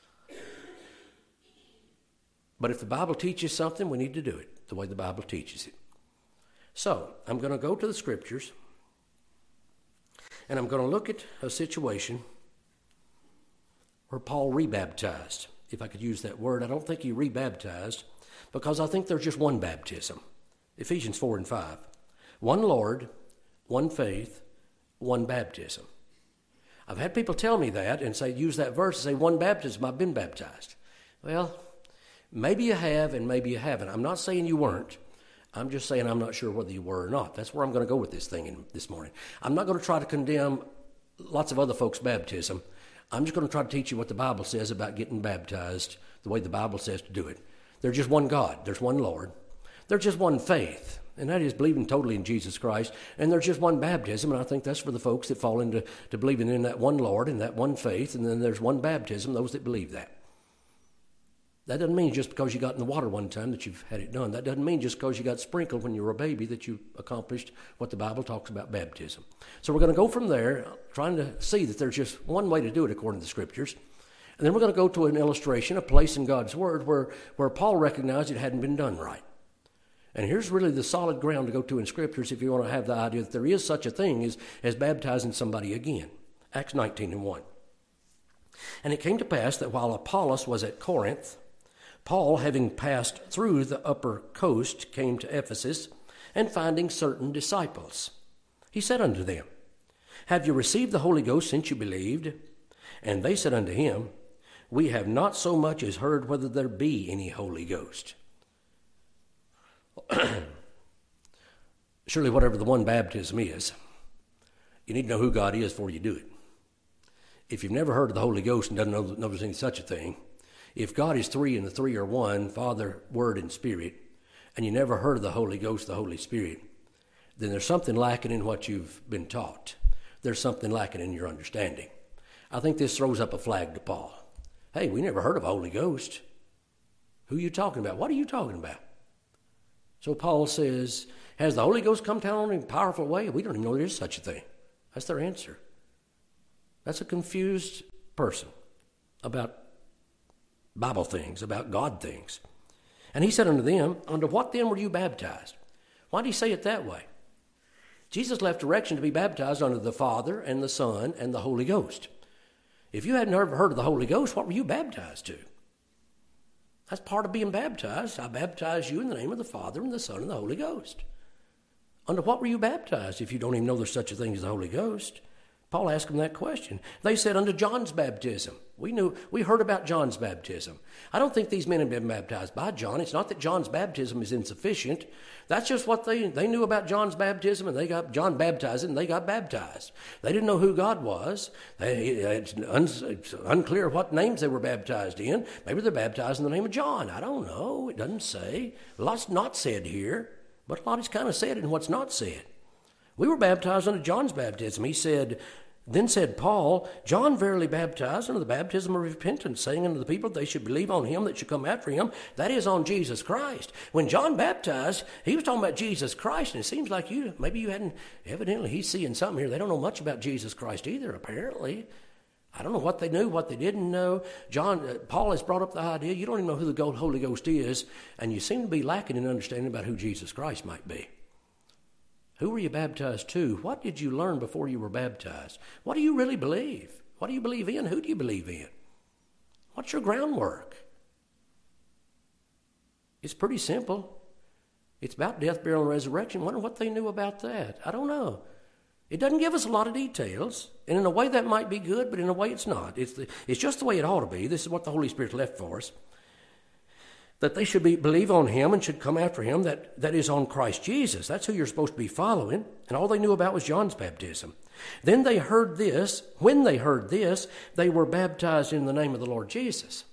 But if the Bible teaches something, we need to do it the way the Bible teaches it. So, I'm going to go to the scriptures, and I'm going to look at a situation where Paul rebaptized. If I could use that word, I don't think he rebaptized, because I think there's just one baptism. Ephesians 4 and 5. One Lord, one faith, one baptism. I've had people tell me that and use that verse and say, one baptism, I've been baptized. Well, maybe you have and maybe you haven't. I'm not saying you weren't. I'm just saying I'm not sure whether you were or not. That's where I'm going to go with this thing this morning. I'm not going to try to condemn lots of other folks' baptism. I'm just going to try to teach you what the Bible says about getting baptized the way the Bible says to do it. There's just one God. There's one Lord. There's just one faith, and that is believing totally in Jesus Christ. And there's just one baptism, and I think that's for the folks that fall into believing in that one Lord and that one faith, and then there's one baptism, those that believe that. That doesn't mean just because you got in the water one time that you've had it done. That doesn't mean just because you got sprinkled when you were a baby that you accomplished what the Bible talks about baptism. So we're going to go from there, trying to see that there's just one way to do it according to the Scriptures. And then we're going to go to an illustration, a place in God's Word where Paul recognized it hadn't been done right. And here's really the solid ground to go to in Scriptures if you want to have the idea that there is such a thing as baptizing somebody again. Acts 19 and 1. And it came to pass that while Apollos was at Corinth, Paul, having passed through the upper coast, came to Ephesus, and finding certain disciples, he said unto them, Have you received the Holy Ghost since you believed? And they said unto him, We have not so much as heard whether there be any Holy Ghost. Surely whatever the one baptism is, you need to know who God is before you do it. If you've never heard of the Holy Ghost and doesn't know there's any such a thing, if God is three and the three are one, Father, Word, and Spirit, and you never heard of the Holy Ghost, the Holy Spirit, then there's something lacking in what you've been taught. There's something lacking in your understanding. I think this throws up a flag to Paul. Hey, we never heard of the Holy Ghost. Who are you talking about? What are you talking about? So Paul says, has the Holy Ghost come down in a powerful way? We don't even know there is such a thing. That's their answer. That's a confused person about Bible things, about God things. And he said unto them, unto what then were you baptized? Why did he say it that way? Jesus left direction to be baptized unto the Father and the Son and the Holy Ghost. If you hadn't ever heard of the Holy Ghost, what were you baptized to? That's part of being baptized. I baptize you in the name of the Father and the Son and the Holy Ghost. Unto what were you baptized if you don't even know there's such a thing as the Holy Ghost? Paul asked them that question. They said, unto John's baptism. We heard about John's baptism. I don't think these men have been baptized by John. It's not that John's baptism is insufficient. That's just what they knew about John's baptism, and they got John baptized, and they got baptized. They didn't know who God was. It's unclear what names they were baptized in. Maybe they're baptized in the name of John. I don't know. It doesn't say. A lot's not said here, but a lot is kind of said in what's not said. We were baptized unto John's baptism. He said, then said Paul, John verily baptized unto the baptism of repentance, saying unto the people they should believe on him that should come after him, that is, on Jesus Christ. When John baptized, he was talking about Jesus Christ, and it seems like maybe you hadn't, evidently he's seeing something here. They don't know much about Jesus Christ either, apparently. I don't know what they knew, what they didn't know. Paul has brought up the idea, you don't even know who the Holy Ghost is, and you seem to be lacking in understanding about who Jesus Christ might be. Who were you baptized to? What did you learn before you were baptized? What do you really believe? What do you believe in? Who do you believe in? What's your groundwork? It's pretty simple. It's about death, burial, and resurrection. I wonder what they knew about that. I don't know. It doesn't give us a lot of details, and in a way that might be good, but in a way it's not. It's just the way it ought to be. This is what the Holy Spirit left for us. That they should believe on him and should come after him, that is on Christ Jesus. That's who you're supposed to be following. And all they knew about was John's baptism. Then they heard this. When they heard this, they were baptized in the name of the Lord Jesus.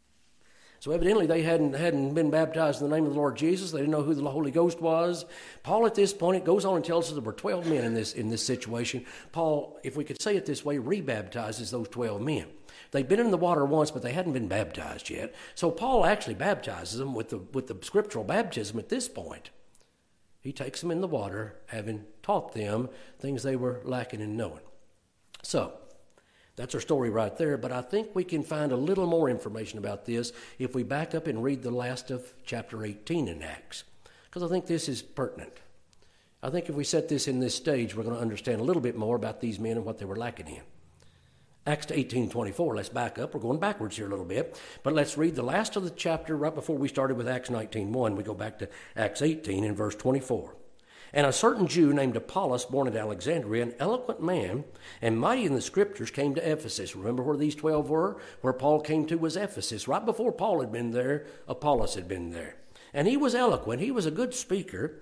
So evidently they hadn't been baptized in the name of the Lord Jesus. They didn't know who the Holy Ghost was. Paul at this point, it goes on and tells us there were 12 men in this situation. Paul, if we could say it this way, rebaptizes those 12 men. They'd been in the water once, but they hadn't been baptized yet. So Paul actually baptizes them with the scriptural baptism at this point. He takes them in the water, having taught them things they were lacking in knowing. So that's our story right there, but I think we can find a little more information about this if we back up and read the last of chapter 18 in Acts, because I think this is pertinent. I think if we set this in this stage, we're going to understand a little bit more about these men and what they were lacking in. Acts 18:24, let's back up. We're going backwards here a little bit, but let's read the last of the chapter right before we started with Acts 19:1. We go back to Acts 18 in verse 24. And a certain Jew named Apollos, born at Alexandria, an eloquent man and mighty in the Scriptures, came to Ephesus. Remember where these 12 were? Where Paul came to was Ephesus. Right before Paul had been there, Apollos had been there. And he was eloquent. He was a good speaker.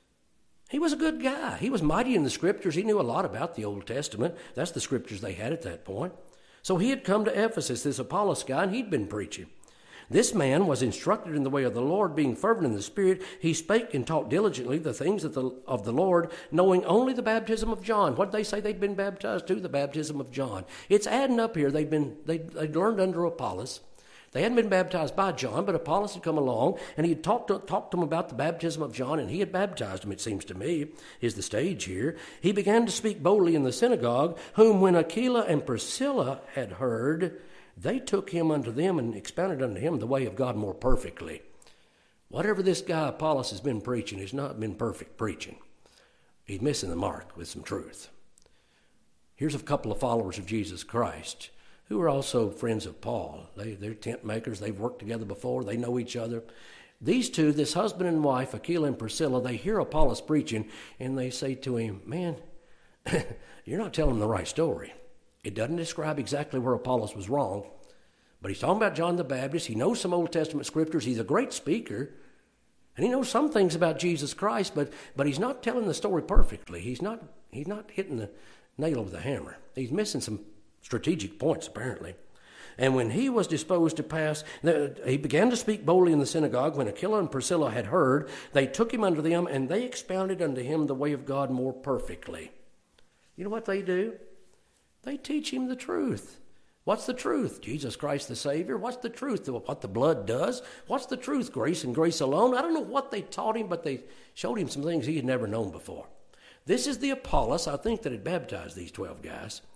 He was a good guy. He was mighty in the Scriptures. He knew a lot about the Old Testament. That's the Scriptures they had at that point. So he had come to Ephesus, this Apollos guy, and he'd been preaching. This man was instructed in the way of the Lord, being fervent in the Spirit. He spake and taught diligently the things of the Lord, knowing only the baptism of John. What did they say they'd been baptized to? The baptism of John. It's adding up here. They'd learned under Apollos. They hadn't been baptized by John, but Apollos had come along, and he had talked to them about the baptism of John, and he had baptized them, it seems to me, is the stage here. He began to speak boldly in the synagogue, whom when Aquila and Priscilla had heard, they took him unto them and expounded unto him the way of God more perfectly. Whatever this guy Apollos has been preaching has not been perfect preaching. He's missing the mark with some truth. Here's a couple of followers of Jesus Christ who are also friends of Paul. They're tent makers. They've worked together before. They know each other. These two, this husband and wife, Aquila and Priscilla, they hear Apollos preaching, and they say to him, man, you're not telling the right story. It doesn't describe exactly where Apollos was wrong, but he's talking about John the Baptist. He knows some Old Testament scriptures. He's a great speaker, and he knows some things about Jesus Christ, but he's not telling the story perfectly. He's not hitting the nail with a hammer. He's missing some strategic points, apparently. And when he was disposed to pass, he began to speak boldly in the synagogue. When Aquila and Priscilla had heard, they took him unto them, and they expounded unto him the way of God more perfectly. You know what they do? They teach him the truth. What's the truth? Jesus Christ the Savior. What's the truth? What the blood does. What's the truth? Grace and grace alone. I don't know what they taught him, but they showed him some things he had never known before. This is the Apollos, I think, that had baptized these 12 guys.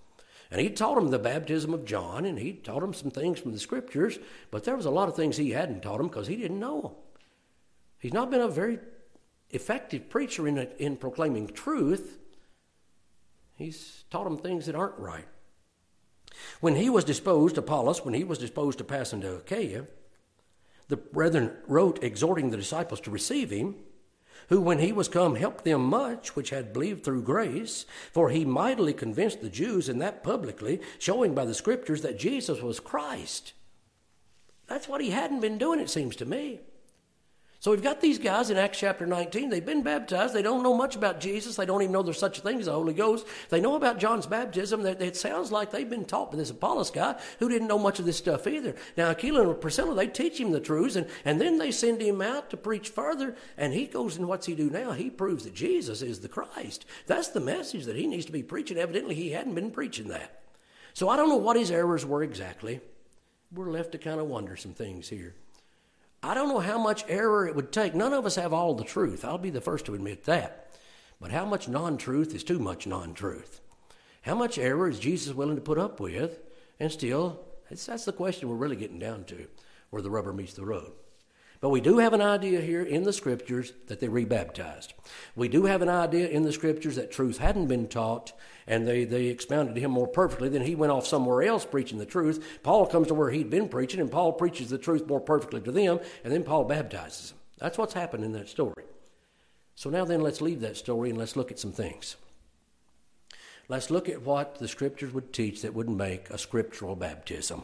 And he taught them the baptism of John, and he taught them some things from the Scriptures, but there was a lot of things he hadn't taught them because he didn't know them. He's not been a very effective preacher in proclaiming truth. He's taught them things that aren't right. When he was disposed, Apollos, when he was disposed to pass into Achaia, the brethren wrote exhorting the disciples to receive him, who when he was come helped them much which had believed through grace, for he mightily convinced the Jews, and that publicly, showing by the Scriptures that Jesus was Christ. That's what he hadn't been doing, it seems to me. So we've got these guys in Acts chapter 19. They've been baptized. They don't know much about Jesus. They don't even know there's such a thing as the Holy Ghost. They know about John's baptism. It sounds like they've been taught by this Apollos guy who didn't know much of this stuff either. Now, Aquila and Priscilla, they teach him the truths, and then they send him out to preach further, and he goes, and what's he do now? He proves that Jesus is the Christ. That's the message that he needs to be preaching. Evidently, he hadn't been preaching that. So I don't know what his errors were exactly. We're left to kind of wonder some things here. I don't know how much error it would take. None of us have all the truth. I'll be the first to admit that. But how much non-truth is too much non-truth? How much error is Jesus willing to put up with? And still, that's the question we're really getting down to, where the rubber meets the road. But we do have an idea here in the Scriptures that they rebaptized. We do have an idea in the Scriptures that truth hadn't been taught, and they expounded to him more perfectly. Then he went off somewhere else preaching the truth. Paul comes to where he'd been preaching, and Paul preaches the truth more perfectly to them, and then Paul baptizes them. That's what's happened in that story. So now then, let's leave that story and let's look at some things. Let's look at what the Scriptures would teach that would make a scriptural baptism.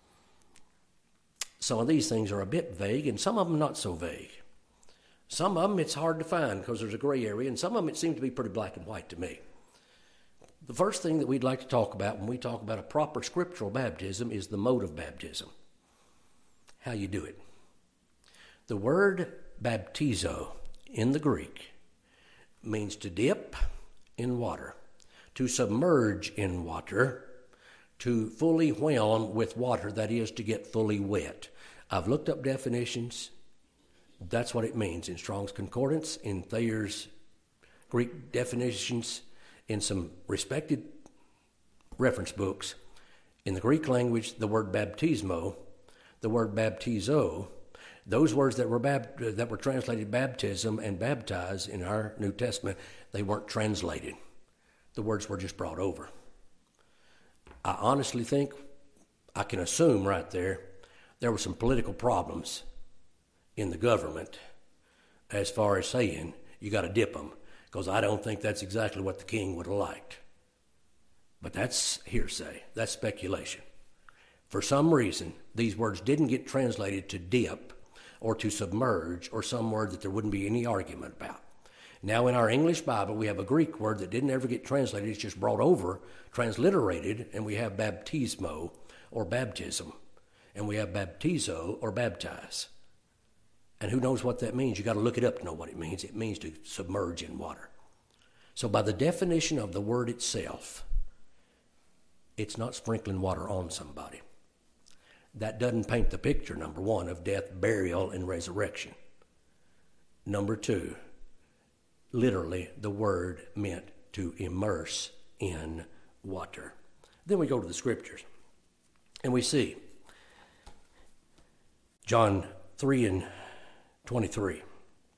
Some of these things are a bit vague, and some of them not so vague. Some of them it's hard to find because there's a gray area, and some of them it seems to be pretty black and white to me. The first thing that we'd like to talk about when we talk about a proper scriptural baptism is the mode of baptism, how you do it. The word baptizo in the Greek means to dip in water, to submerge in water, to fully whelm with water, that is, to get fully wet. I've looked up definitions. That's what it means in Strong's Concordance, in Thayer's Greek definitions, in some respected reference books. In the Greek language, the word baptismo, the word baptizo, those words that were translated baptism and baptize in our New Testament, they weren't translated. The words were just brought over. I honestly think, I can assume right there were some political problems in the government as far as saying you got to dip them, because I don't think that's exactly what the king would have liked. But that's hearsay. That's speculation. For some reason, these words didn't get translated to dip or to submerge or some word that there wouldn't be any argument about. Now, in our English Bible, we have a Greek word that didn't ever get translated. It's just brought over, transliterated, and we have baptismo, or baptism, and we have baptizo, or baptize. And who knows what that means? You got to look it up to know what it means. It means to submerge in water. So by the definition of the word itself, it's not sprinkling water on somebody. That doesn't paint the picture, number one, of death, burial, and resurrection. Number two, literally, the word meant to immerse in water. Then we go to the Scriptures, and we see John 3:23.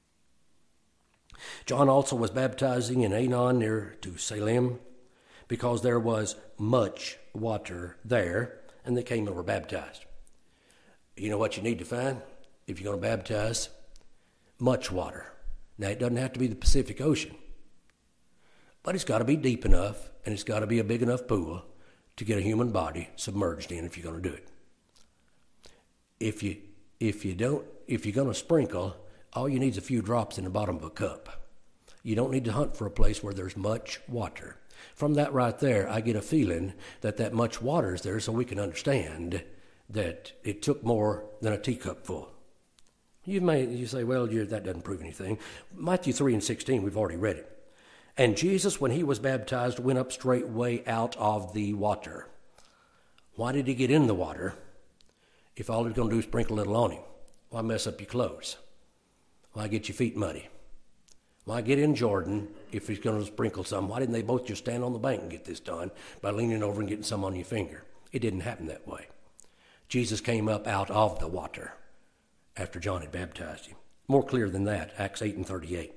John also was baptizing in Aenon near to Salem, because there was much water there, and they came and were baptized. You know what you need to find if you're going to baptize? Much water. Now, it doesn't have to be the Pacific Ocean, but it's got to be deep enough, and it's got to be a big enough pool to get a human body submerged in if you're going to do it. If you're going to sprinkle, all you need is a few drops in the bottom of a cup. You don't need to hunt for a place where there's much water. From that right there, I get a feeling that much water is there so we can understand that it took more than a teacup full. You say, well, that doesn't prove anything. Matthew 3:16, we've already read it. And Jesus, when he was baptized, went up straightway out of the water. Why did he get in the water if all he's going to do is sprinkle a little on him? Why mess up your clothes? Why get your feet muddy? Why get in Jordan if he's going to sprinkle some? Why didn't they both just stand on the bank and get this done by leaning over and getting some on your finger? It didn't happen that way. Jesus came up out of the water after John had baptized him. More clear than that, Acts 8:38.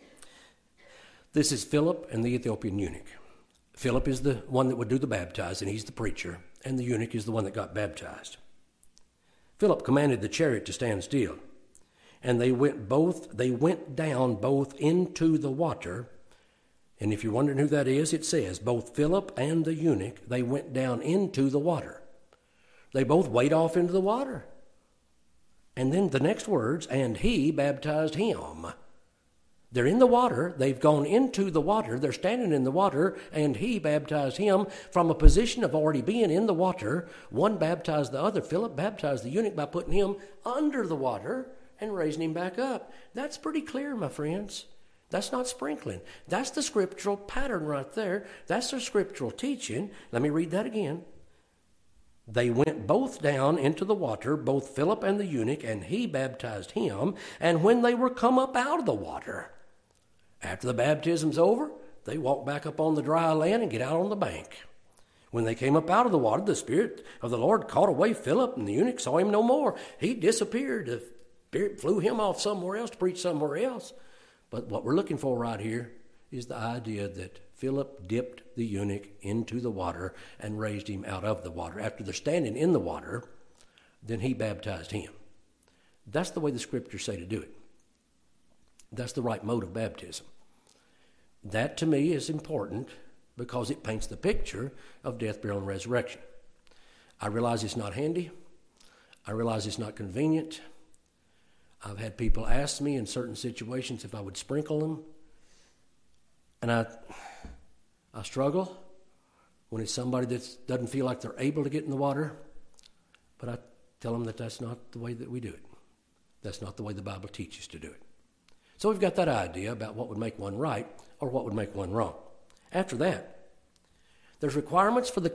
This is Philip and the Ethiopian eunuch. Philip is the one that would do the baptizing. He's the preacher, and the eunuch is the one that got baptized. Philip commanded the chariot to stand still, and they went down both into the water. And if you're wondering who that is, it says both Philip and the eunuch, they went down into the water. They both wade off into the water. And then the next words, and he baptized him. They're in the water. They've gone into the water. They're standing in the water, and he baptized him from a position of already being in the water. One baptized the other. Philip baptized the eunuch by putting him under the water and raising him back up. That's pretty clear, my friends. That's not sprinkling. That's the scriptural pattern right there. That's the scriptural teaching. Let me read that again. They went both down into the water, both Philip and the eunuch, and he baptized him. And when they were come up out of the water, after the baptism's over, they walked back up on the dry land and get out on the bank. When they came up out of the water, the Spirit of the Lord caught away Philip, and the eunuch saw him no more. He disappeared. The Spirit flew him off somewhere else to preach somewhere else. But what we're looking for right here is the idea that Philip dipped the eunuch into the water and raised him out of the water. After they're standing in the water, then he baptized him. That's the way the scriptures say to do it. That's the right mode of baptism. That to me is important because it paints the picture of death, burial, and resurrection. I realize it's not handy. I realize it's not convenient. I've had people ask me in certain situations if I would sprinkle them. And I struggle when it's somebody that doesn't feel like they're able to get in the water. But I tell them that that's not the way that we do it. That's not the way the Bible teaches to do it. So we've got that idea about what would make one right or what would make one wrong. After that, there's requirements for the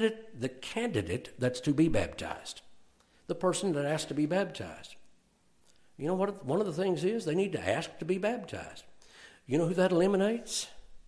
candidate that's to be baptized, the person that asks to be baptized. You know what one of the things is? They need to ask to be baptized. You know who that eliminates?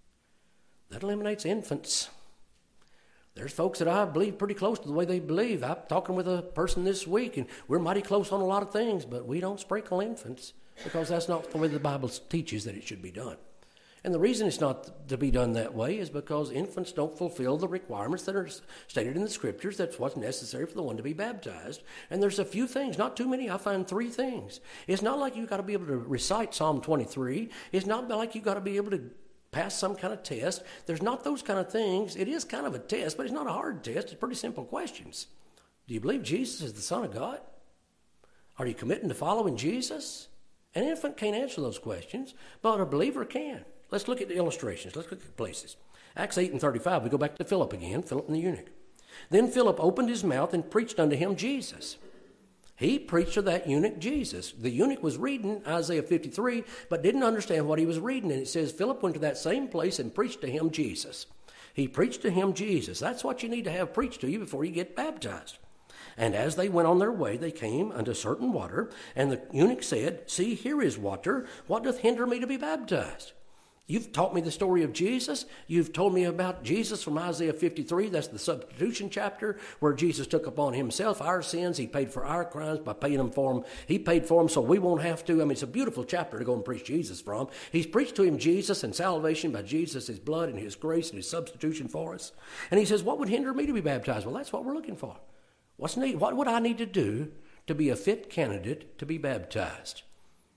That eliminates infants. There's folks that I believe pretty close to the way they believe. I'm talking with a person this week, and we're mighty close on a lot of things, but we don't sprinkle infants because that's not the way the Bible teaches that it should be done. And the reason it's not to be done that way is because infants don't fulfill the requirements that are stated in the scriptures. That's what's necessary for the one to be baptized. And there's a few things, not too many. I find 3 things. It's not like you've got to be able to recite Psalm 23. It's not like you've got to be able to pass some kind of test. There's not those kind of things. It is kind of a test, but it's not a hard test. It's pretty simple questions. Do you believe Jesus is the Son of God? Are you committing to following Jesus? An infant can't answer those questions, but a believer can. Let's look at the illustrations. Let's look at places. Acts 8:35, we go back to Philip again, Philip and the eunuch. Then Philip opened his mouth and preached unto him Jesus. He preached to that eunuch Jesus. The eunuch was reading Isaiah 53, but didn't understand what he was reading. And it says Philip went to that same place and preached to him Jesus. He preached to him Jesus. That's what you need to have preached to you before you get baptized. And as they went on their way, they came unto certain water, and the eunuch said, See, here is water. What doth hinder me to be baptized? You've taught me the story of Jesus. You've told me about Jesus from Isaiah 53. That's the substitution chapter where Jesus took upon himself our sins. He paid for our crimes by paying them for them. He paid for them so we won't have to. I mean, it's a beautiful chapter to go and preach Jesus from. He's preached to him Jesus and salvation by Jesus, his blood and his grace and his substitution for us. And he says, what would hinder me to be baptized? Well, that's what we're looking for. What would I need to do to be a fit candidate to be baptized?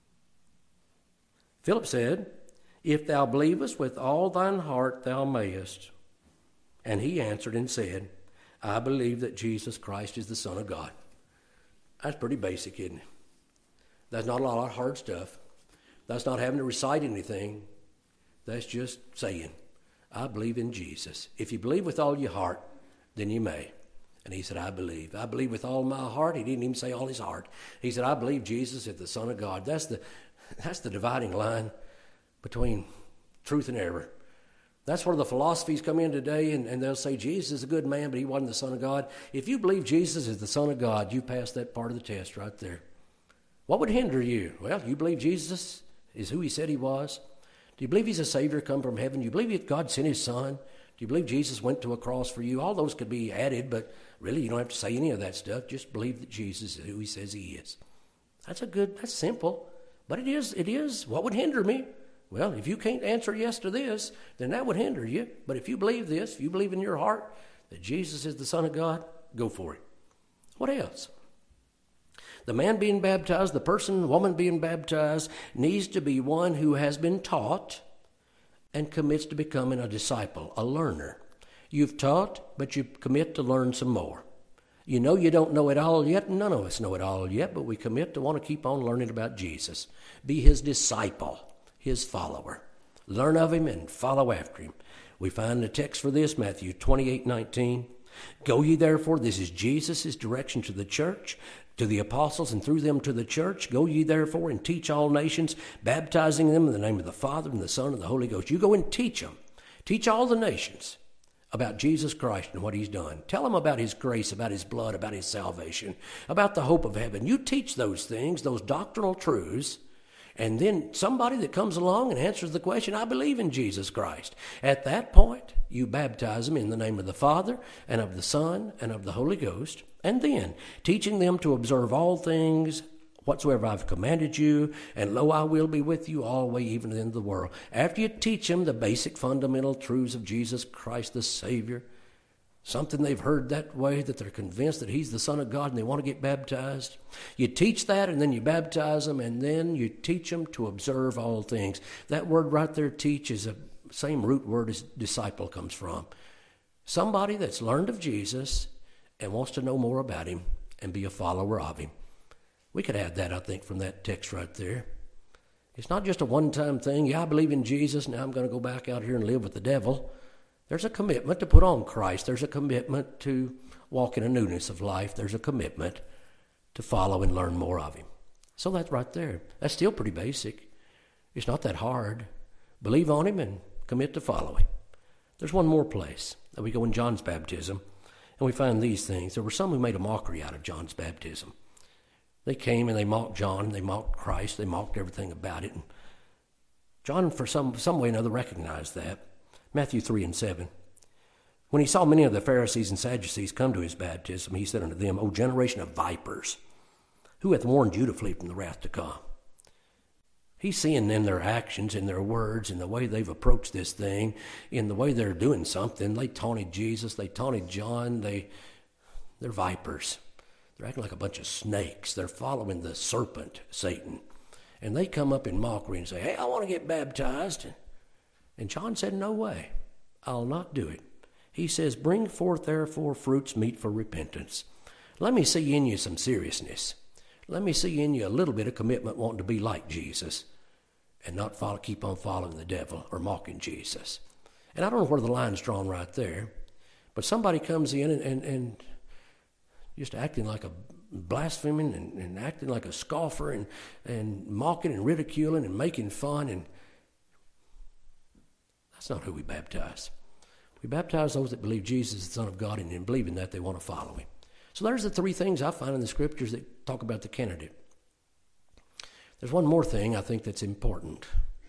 Philip said, If thou believest with all thine heart, thou mayest. And he answered and said, I believe that Jesus Christ is the Son of God. That's pretty basic, isn't it? That's not a lot of hard stuff. That's not having to recite anything. That's just saying, I believe in Jesus. If you believe with all your heart, then you may. And he said, I believe. I believe with all my heart. He didn't even say all his heart. He said, I believe Jesus is the Son of God. That's the dividing line between truth and error. That's where the philosophies come in today, and they'll say Jesus is a good man, but he wasn't the Son of God. If you believe Jesus is the Son of God, you pass that part of the test right there. What would hinder you? Well, you believe Jesus is who he said he was. Do you believe he's a Savior come from heaven? Do you believe that God sent his Son? Do you believe Jesus went to a cross for you? All those could be added, but really you don't have to say any of that stuff. Just believe that Jesus is who he says he is. That's simple. But it is. What would hinder me? Well, if you can't answer yes to this, then that would hinder you. But if you believe this, if you believe in your heart that Jesus is the Son of God, go for it. What else? The man being baptized, the woman being baptized, needs to be one who has been taught and commits to becoming a disciple, a learner. You've taught, but you commit to learn some more. You know you don't know it all yet. None of us know it all yet, but we commit to want to keep on learning about Jesus. Be his disciple, his follower. Learn of him and follow after him. We find the text for this, Matthew 28:19. Go ye therefore, this is Jesus' direction to the church, to the apostles, and through them to the church. Go ye therefore and teach all nations, baptizing them in the name of the Father and the Son and the Holy Ghost. You go and teach them. Teach all the nations about Jesus Christ and what he's done. Tell them about his grace, about his blood, about his salvation, about the hope of heaven. You teach those things, those doctrinal truths, and then somebody that comes along and answers the question, I believe in Jesus Christ. At that point, you baptize them in the name of the Father and of the Son and of the Holy Ghost, and then teaching them to observe all things whatsoever I've commanded you, and lo, I will be with you always, even to the end of the world. After you teach them the basic fundamental truths of Jesus Christ the Savior, something they've heard that way, that they're convinced that he's the Son of God and they want to get baptized. You teach that, and then you baptize them, and then you teach them to observe all things. That word right there, teach, is the same root word as disciple comes from. Somebody that's learned of Jesus and wants to know more about him and be a follower of him. We could add that, I think, from that text right there. It's not just a one-time thing. Yeah, I believe in Jesus, now I'm going to go back out here and live with the devil. There's a commitment to put on Christ. There's a commitment to walk in a newness of life. There's a commitment to follow and learn more of him. So that's right there. That's still pretty basic. It's not that hard. Believe on him and commit to follow him. There's one more place that we go in John's baptism, and we find these things. There were some who made a mockery out of John's baptism. They came and they mocked John, they mocked Christ, they mocked everything about it. And John, for some way or another, recognized that. Matthew 3:7. When he saw many of the Pharisees and Sadducees come to his baptism, he said unto them, O generation of vipers, who hath warned you to flee from the wrath to come? He's seeing in their actions, in their words, in the way they've approached this thing, in the way they're doing something. They taunted Jesus, they taunted John, they're vipers. They're acting like a bunch of snakes. They're following the serpent, Satan. And they come up in mockery and say, hey, I want to get baptized. And John said, no way, I'll not do it. He says, bring forth therefore fruits meet for repentance. Let me see in you some seriousness. Let me see in you a little bit of commitment wanting to be like Jesus and not keep on following the devil or mocking Jesus. And I don't know where the line's drawn right there, but somebody comes in and just acting like a blaspheming and acting like a scoffer and mocking and ridiculing and making fun. And that's not who we baptize. We baptize those that believe Jesus is the Son of God, and in believing that, they want to follow him. So there's the three things I find in the Scriptures that talk about the candidate. There's one more thing I think that's important.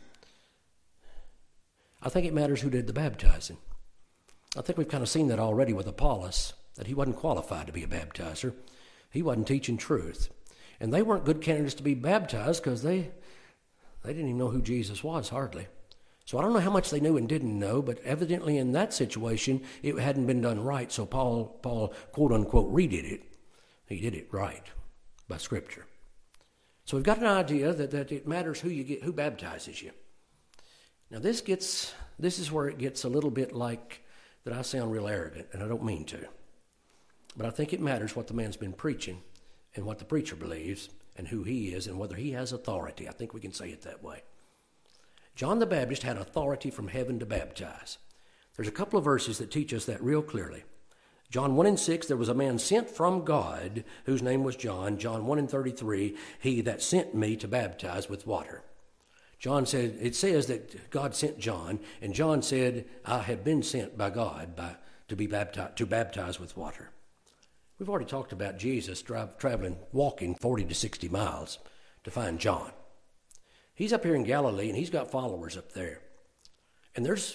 I think it matters who did the baptizing. I think we've kind of seen that already with Apollos, that he wasn't qualified to be a baptizer. He wasn't teaching truth. And they weren't good candidates to be baptized because they didn't even know who Jesus was, hardly. So I don't know how much they knew and didn't know, but evidently in that situation, it hadn't been done right, so Paul quote-unquote, redid it. He did it right by Scripture. So we've got an idea that it matters who baptizes you. Now this is where it gets a little bit like that I sound real arrogant, and I don't mean to. But I think it matters what the man's been preaching and what the preacher believes and who he is and whether he has authority. I think we can say it that way. John the Baptist had authority from heaven to baptize. There's a couple of verses that teach us that real clearly. John 1:6, there was a man sent from God whose name was John. John 1:33, he that sent me to baptize with water. John said, it says that God sent John, and John said, I have been sent by God to baptize with water. We've already talked about Jesus walking 40 to 60 miles to find John. He's up here in Galilee, and he's got followers up there. And there's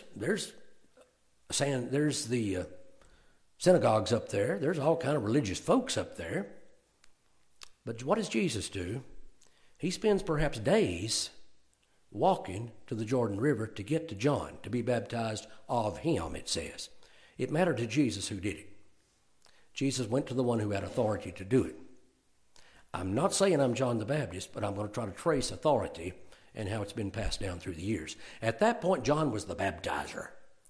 the synagogues up there. There's all kind of religious folks up there. But what does Jesus do? He spends perhaps days walking to the Jordan River to get to John, to be baptized of him, it says. It mattered to Jesus who did it. Jesus went to the one who had authority to do it. I'm not saying I'm John the Baptist, but I'm going to try to trace authority and how it's been passed down through the years. At that point, John was the baptizer,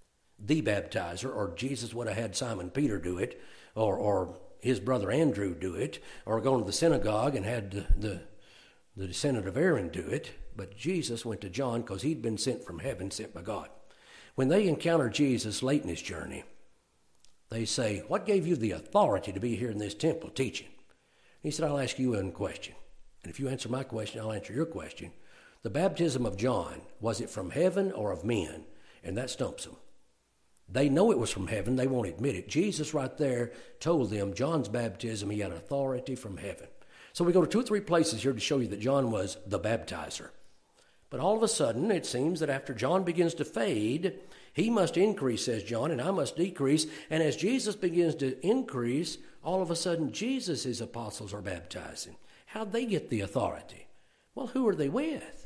or Jesus would have had Simon Peter do it, or his brother Andrew do it, or gone to the synagogue and had the descendant of Aaron do it. But Jesus went to John because he'd been sent from heaven, sent by God. When they encounter Jesus late in his journey, they say, "What gave you the authority to be here in this temple teaching?" He said, "I'll ask you one question. And if you answer my question, I'll answer your question. The baptism of John, was it from heaven or of men?" And that stumps them. They know it was from heaven. They won't admit it. Jesus right there told them John's baptism, he had authority from heaven. So we go to 2 or 3 places here to show you that John was the baptizer. But all of a sudden, it seems that after John begins to fade, he must increase, says John, and I must decrease. And as Jesus begins to increase, all of a sudden, Jesus' apostles are baptizing. How'd they get the authority? Well, who are they with?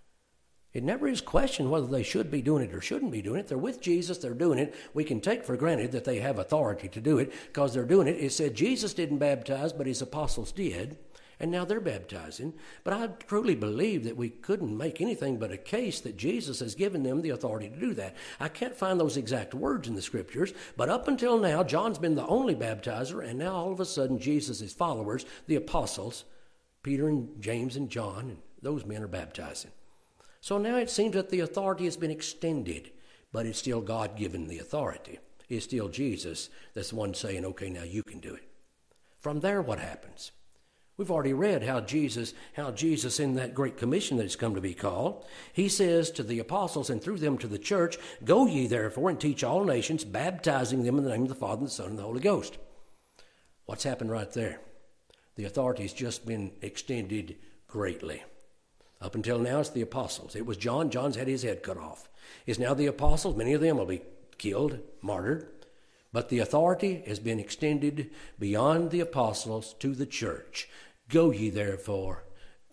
It never is questioned whether they should be doing it or shouldn't be doing it. They're with Jesus, they're doing it. We can take for granted that they have authority to do it because they're doing it. It said Jesus didn't baptize, but his apostles did, and now they're baptizing. But I truly believe that we couldn't make anything but a case that Jesus has given them the authority to do that. I can't find those exact words in the scriptures, but up until now, John's been the only baptizer, and now all of a sudden, Jesus' followers, the apostles, Peter and James and John, and those men are baptizing. So now it seems that the authority has been extended, but it's still God-given the authority. It's still Jesus that's the one saying, okay, now you can do it. From there, what happens? We've already read how Jesus in that great commission that it's come to be called, he says to the apostles and through them to the church, "Go ye therefore and teach all nations, baptizing them in the name of the Father, and the Son, and the Holy Ghost." What's happened right there? The authority has just been extended greatly. Up until now, it's the apostles. It was John. John's had his head cut off. It's now the apostles. Many of them will be killed, martyred. But the authority has been extended beyond the apostles to the church. Go ye therefore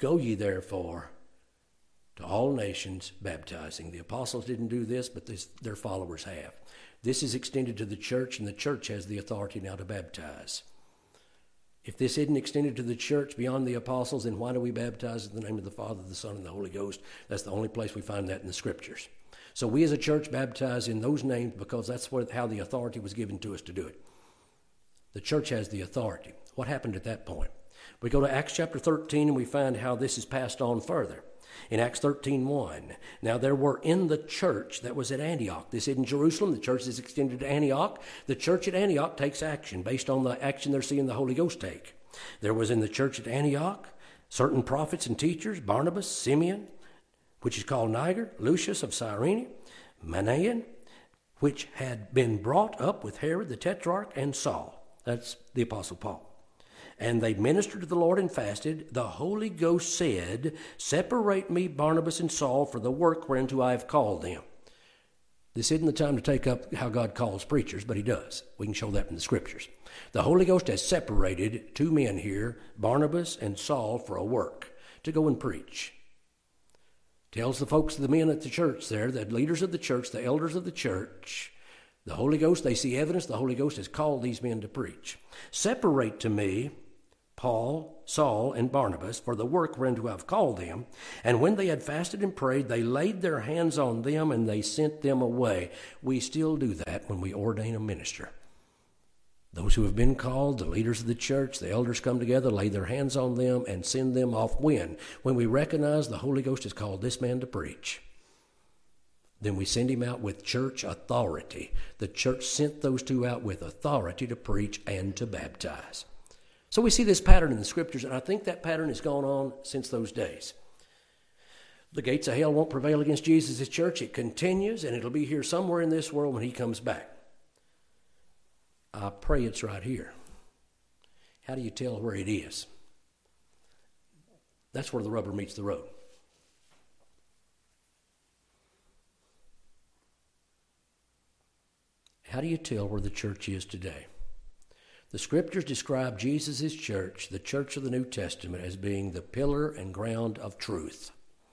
to all nations, baptizing. The apostles didn't do this, but their followers have. This is extended to the church, and the church has the authority now to baptize. If this isn't extended to the church beyond the apostles, then why do we baptize in the name of the Father, the Son, and the Holy Ghost? That's the only place we find that in the scriptures. So we as a church baptize in those names because that's how the authority was given to us to do it. The church has the authority. What happened at that point? We go to Acts chapter 13 and we find how this is passed on further. In Acts 13:1, now there were in the church that was at Antioch. This isn't Jerusalem. The church is extended to Antioch. The church at Antioch takes action based on the action they're seeing the Holy Ghost take. There was in the church at Antioch certain prophets and teachers, Barnabas, Simeon, which is called Niger, Lucius of Cyrene, Manaen, which had been brought up with Herod the Tetrarch, and Saul. That's the Apostle Paul. And they ministered to the Lord and fasted. The Holy Ghost said, "Separate me, Barnabas and Saul, for the work whereunto I have called them." This isn't the time to take up how God calls preachers, but he does. We can show that from the scriptures. The Holy Ghost has separated 2 men here, Barnabas and Saul, for a work, to go and preach. Tells the folks, the men at the church there, the leaders of the church, the elders of the church, the Holy Ghost, they see evidence the Holy Ghost has called these men to preach. "Separate to me Paul, Saul, and Barnabas for the work whereunto I have called them." And when they had fasted and prayed, they laid their hands on them and they sent them away. We still do that when we ordain a minister. Those who have been called, the leaders of the church, the elders come together, lay their hands on them, and send them off. When? When we recognize the Holy Ghost has called this man to preach. Then we send him out with church authority. The church sent those 2 out with authority to preach and to baptize. So we see this pattern in the scriptures, and I think that pattern has gone on since those days. The gates of hell won't prevail against Jesus' church. It continues, and it'll be here somewhere in this world when he comes back. I pray it's right here. How do you tell where it is? That's where the rubber meets the road. How do you tell where the church is today? The Scriptures describe Jesus' church, the church of the New Testament, as being the pillar and ground of truth.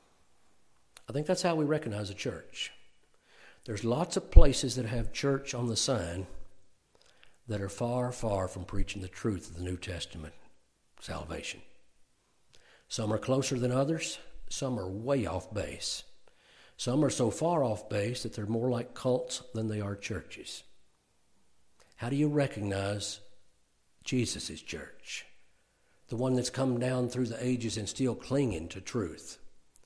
I think that's how we recognize a church. There's lots of places that have church on the sign that are far, far from preaching the truth of the New Testament salvation. Some are closer than others. Some are way off base. Some are so far off base that they're more like cults than they are churches. How do you recognize Jesus' church? The one that's come down through the ages and still clinging to truth.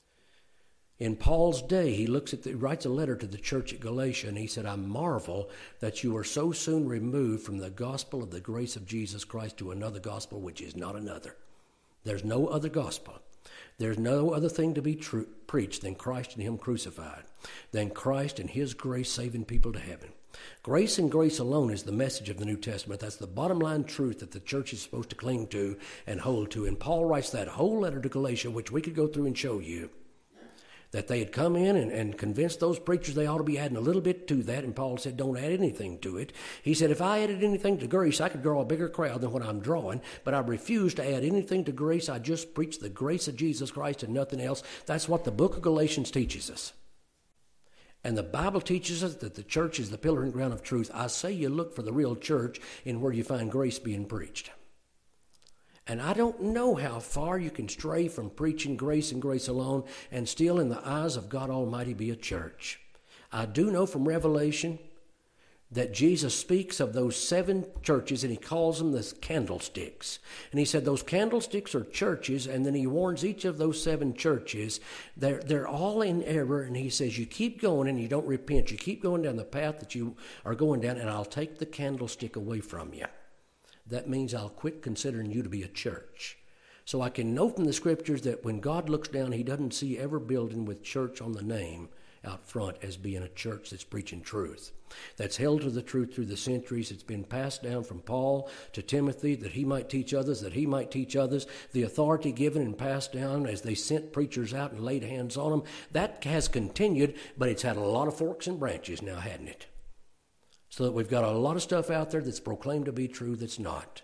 In Paul's day, he writes a letter to the church at Galatia, and he said, I marvel that you are so soon removed from the gospel of the grace of Jesus Christ to another gospel, which is not another. There's no other gospel. There's no other thing to be preached than Christ and Him crucified, than Christ and His grace saving people to heaven. Grace and grace alone is the message of the New Testament. That's the bottom line truth that the church is supposed to cling to and hold to. And Paul writes that whole letter to Galatia, which we could go through and show you, that they had come in and convinced those preachers they ought to be adding a little bit to that. And Paul said, don't add anything to it. He said, if I added anything to grace, I could draw a bigger crowd than what I'm drawing. But I refuse to add anything to grace. I just preach the grace of Jesus Christ and nothing else. That's what the book of Galatians teaches us. And the Bible teaches us that the church is the pillar and ground of truth. I say you look for the real church in where you find grace being preached. And I don't know how far you can stray from preaching grace and grace alone and still in the eyes of God Almighty be a church. I do know from Revelation that Jesus speaks of those 7 churches and He calls them the candlesticks. And He said those candlesticks are churches, and then He warns each of those 7 churches, they're all in error, and He says you keep going and you don't repent. You keep going down the path that you are going down, and I'll take the candlestick away from you. That means I'll quit considering you to be a church. So I can know from the Scriptures that when God looks down, He doesn't see every building with church on the name out front as being a church that's preaching truth, that's held to the truth through the centuries. It's been passed down from Paul to Timothy that he might teach others, that he might teach others. The authority given and passed down as they sent preachers out and laid hands on them, that has continued, but it's had a lot of forks and branches now, hadn't it? So that we've got a lot of stuff out there that's proclaimed to be true that's not.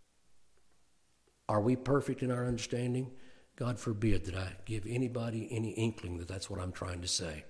Are we perfect in our understanding? God forbid that I give anybody any inkling that that's what I'm trying to say.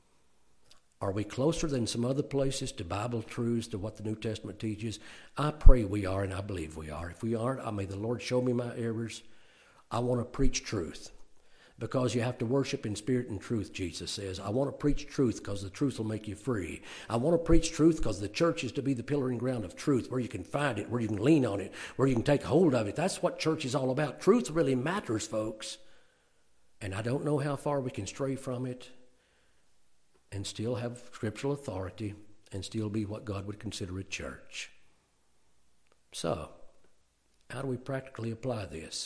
Are we closer than some other places to Bible truths, to what the New Testament teaches? I pray we are, and I believe we are. If we aren't, may the Lord show me my errors. I want to preach truth. Because you have to worship in spirit and truth, Jesus says. I want to preach truth because the truth will make you free. I want to preach truth because the church is to be the pillar and ground of truth, where you can find it, where you can lean on it, where you can take hold of it. That's what church is all about. Truth really matters, folks. And I don't know how far we can stray from it and still have scriptural authority and still be what God would consider a church. So, how do we practically apply this?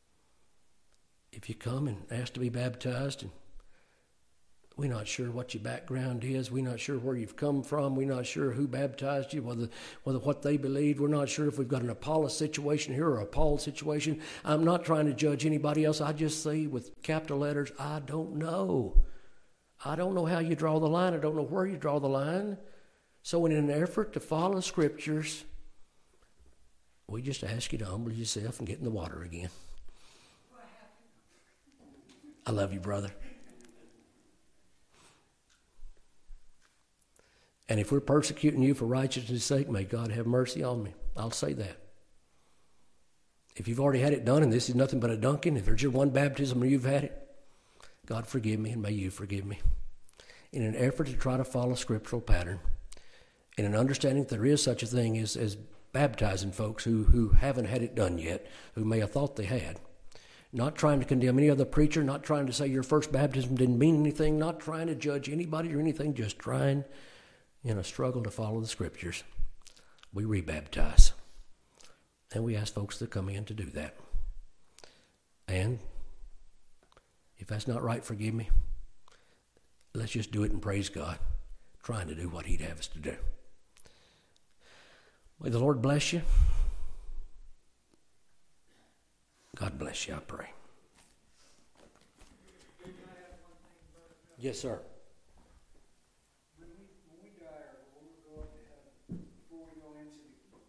If you come and ask to be baptized, and we're not sure what your background is, we're not sure where you've come from, we're not sure who baptized you, whether what they believed, we're not sure if we've got an Apollos situation here or a Paul situation. I'm not trying to judge anybody else. I just say with capital letters, I don't know. I don't know how you draw the line. I don't know where you draw the line. So in an effort to follow Scriptures, we just ask you to humble yourself and get in the water again. I love you, brother. And if we're persecuting you for righteousness' sake, may God have mercy on me. I'll say that. If you've already had it done, and this is nothing but a dunking, if there's your one baptism and you've had it, God forgive me and may you forgive me. In an effort to try to follow scriptural pattern, in an understanding that there is such a thing as baptizing folks who haven't had it done yet, who may have thought they had. Not trying to condemn any other preacher, not trying to say your first baptism didn't mean anything, not trying to judge anybody or anything, just trying in a struggle to follow the Scriptures. We rebaptize. And we ask folks to come in to do that. And if that's not right, forgive me. Let's just do it and praise God, trying to do what He'd have us to do. May the Lord bless you. God bless you, I pray. Yes, sir.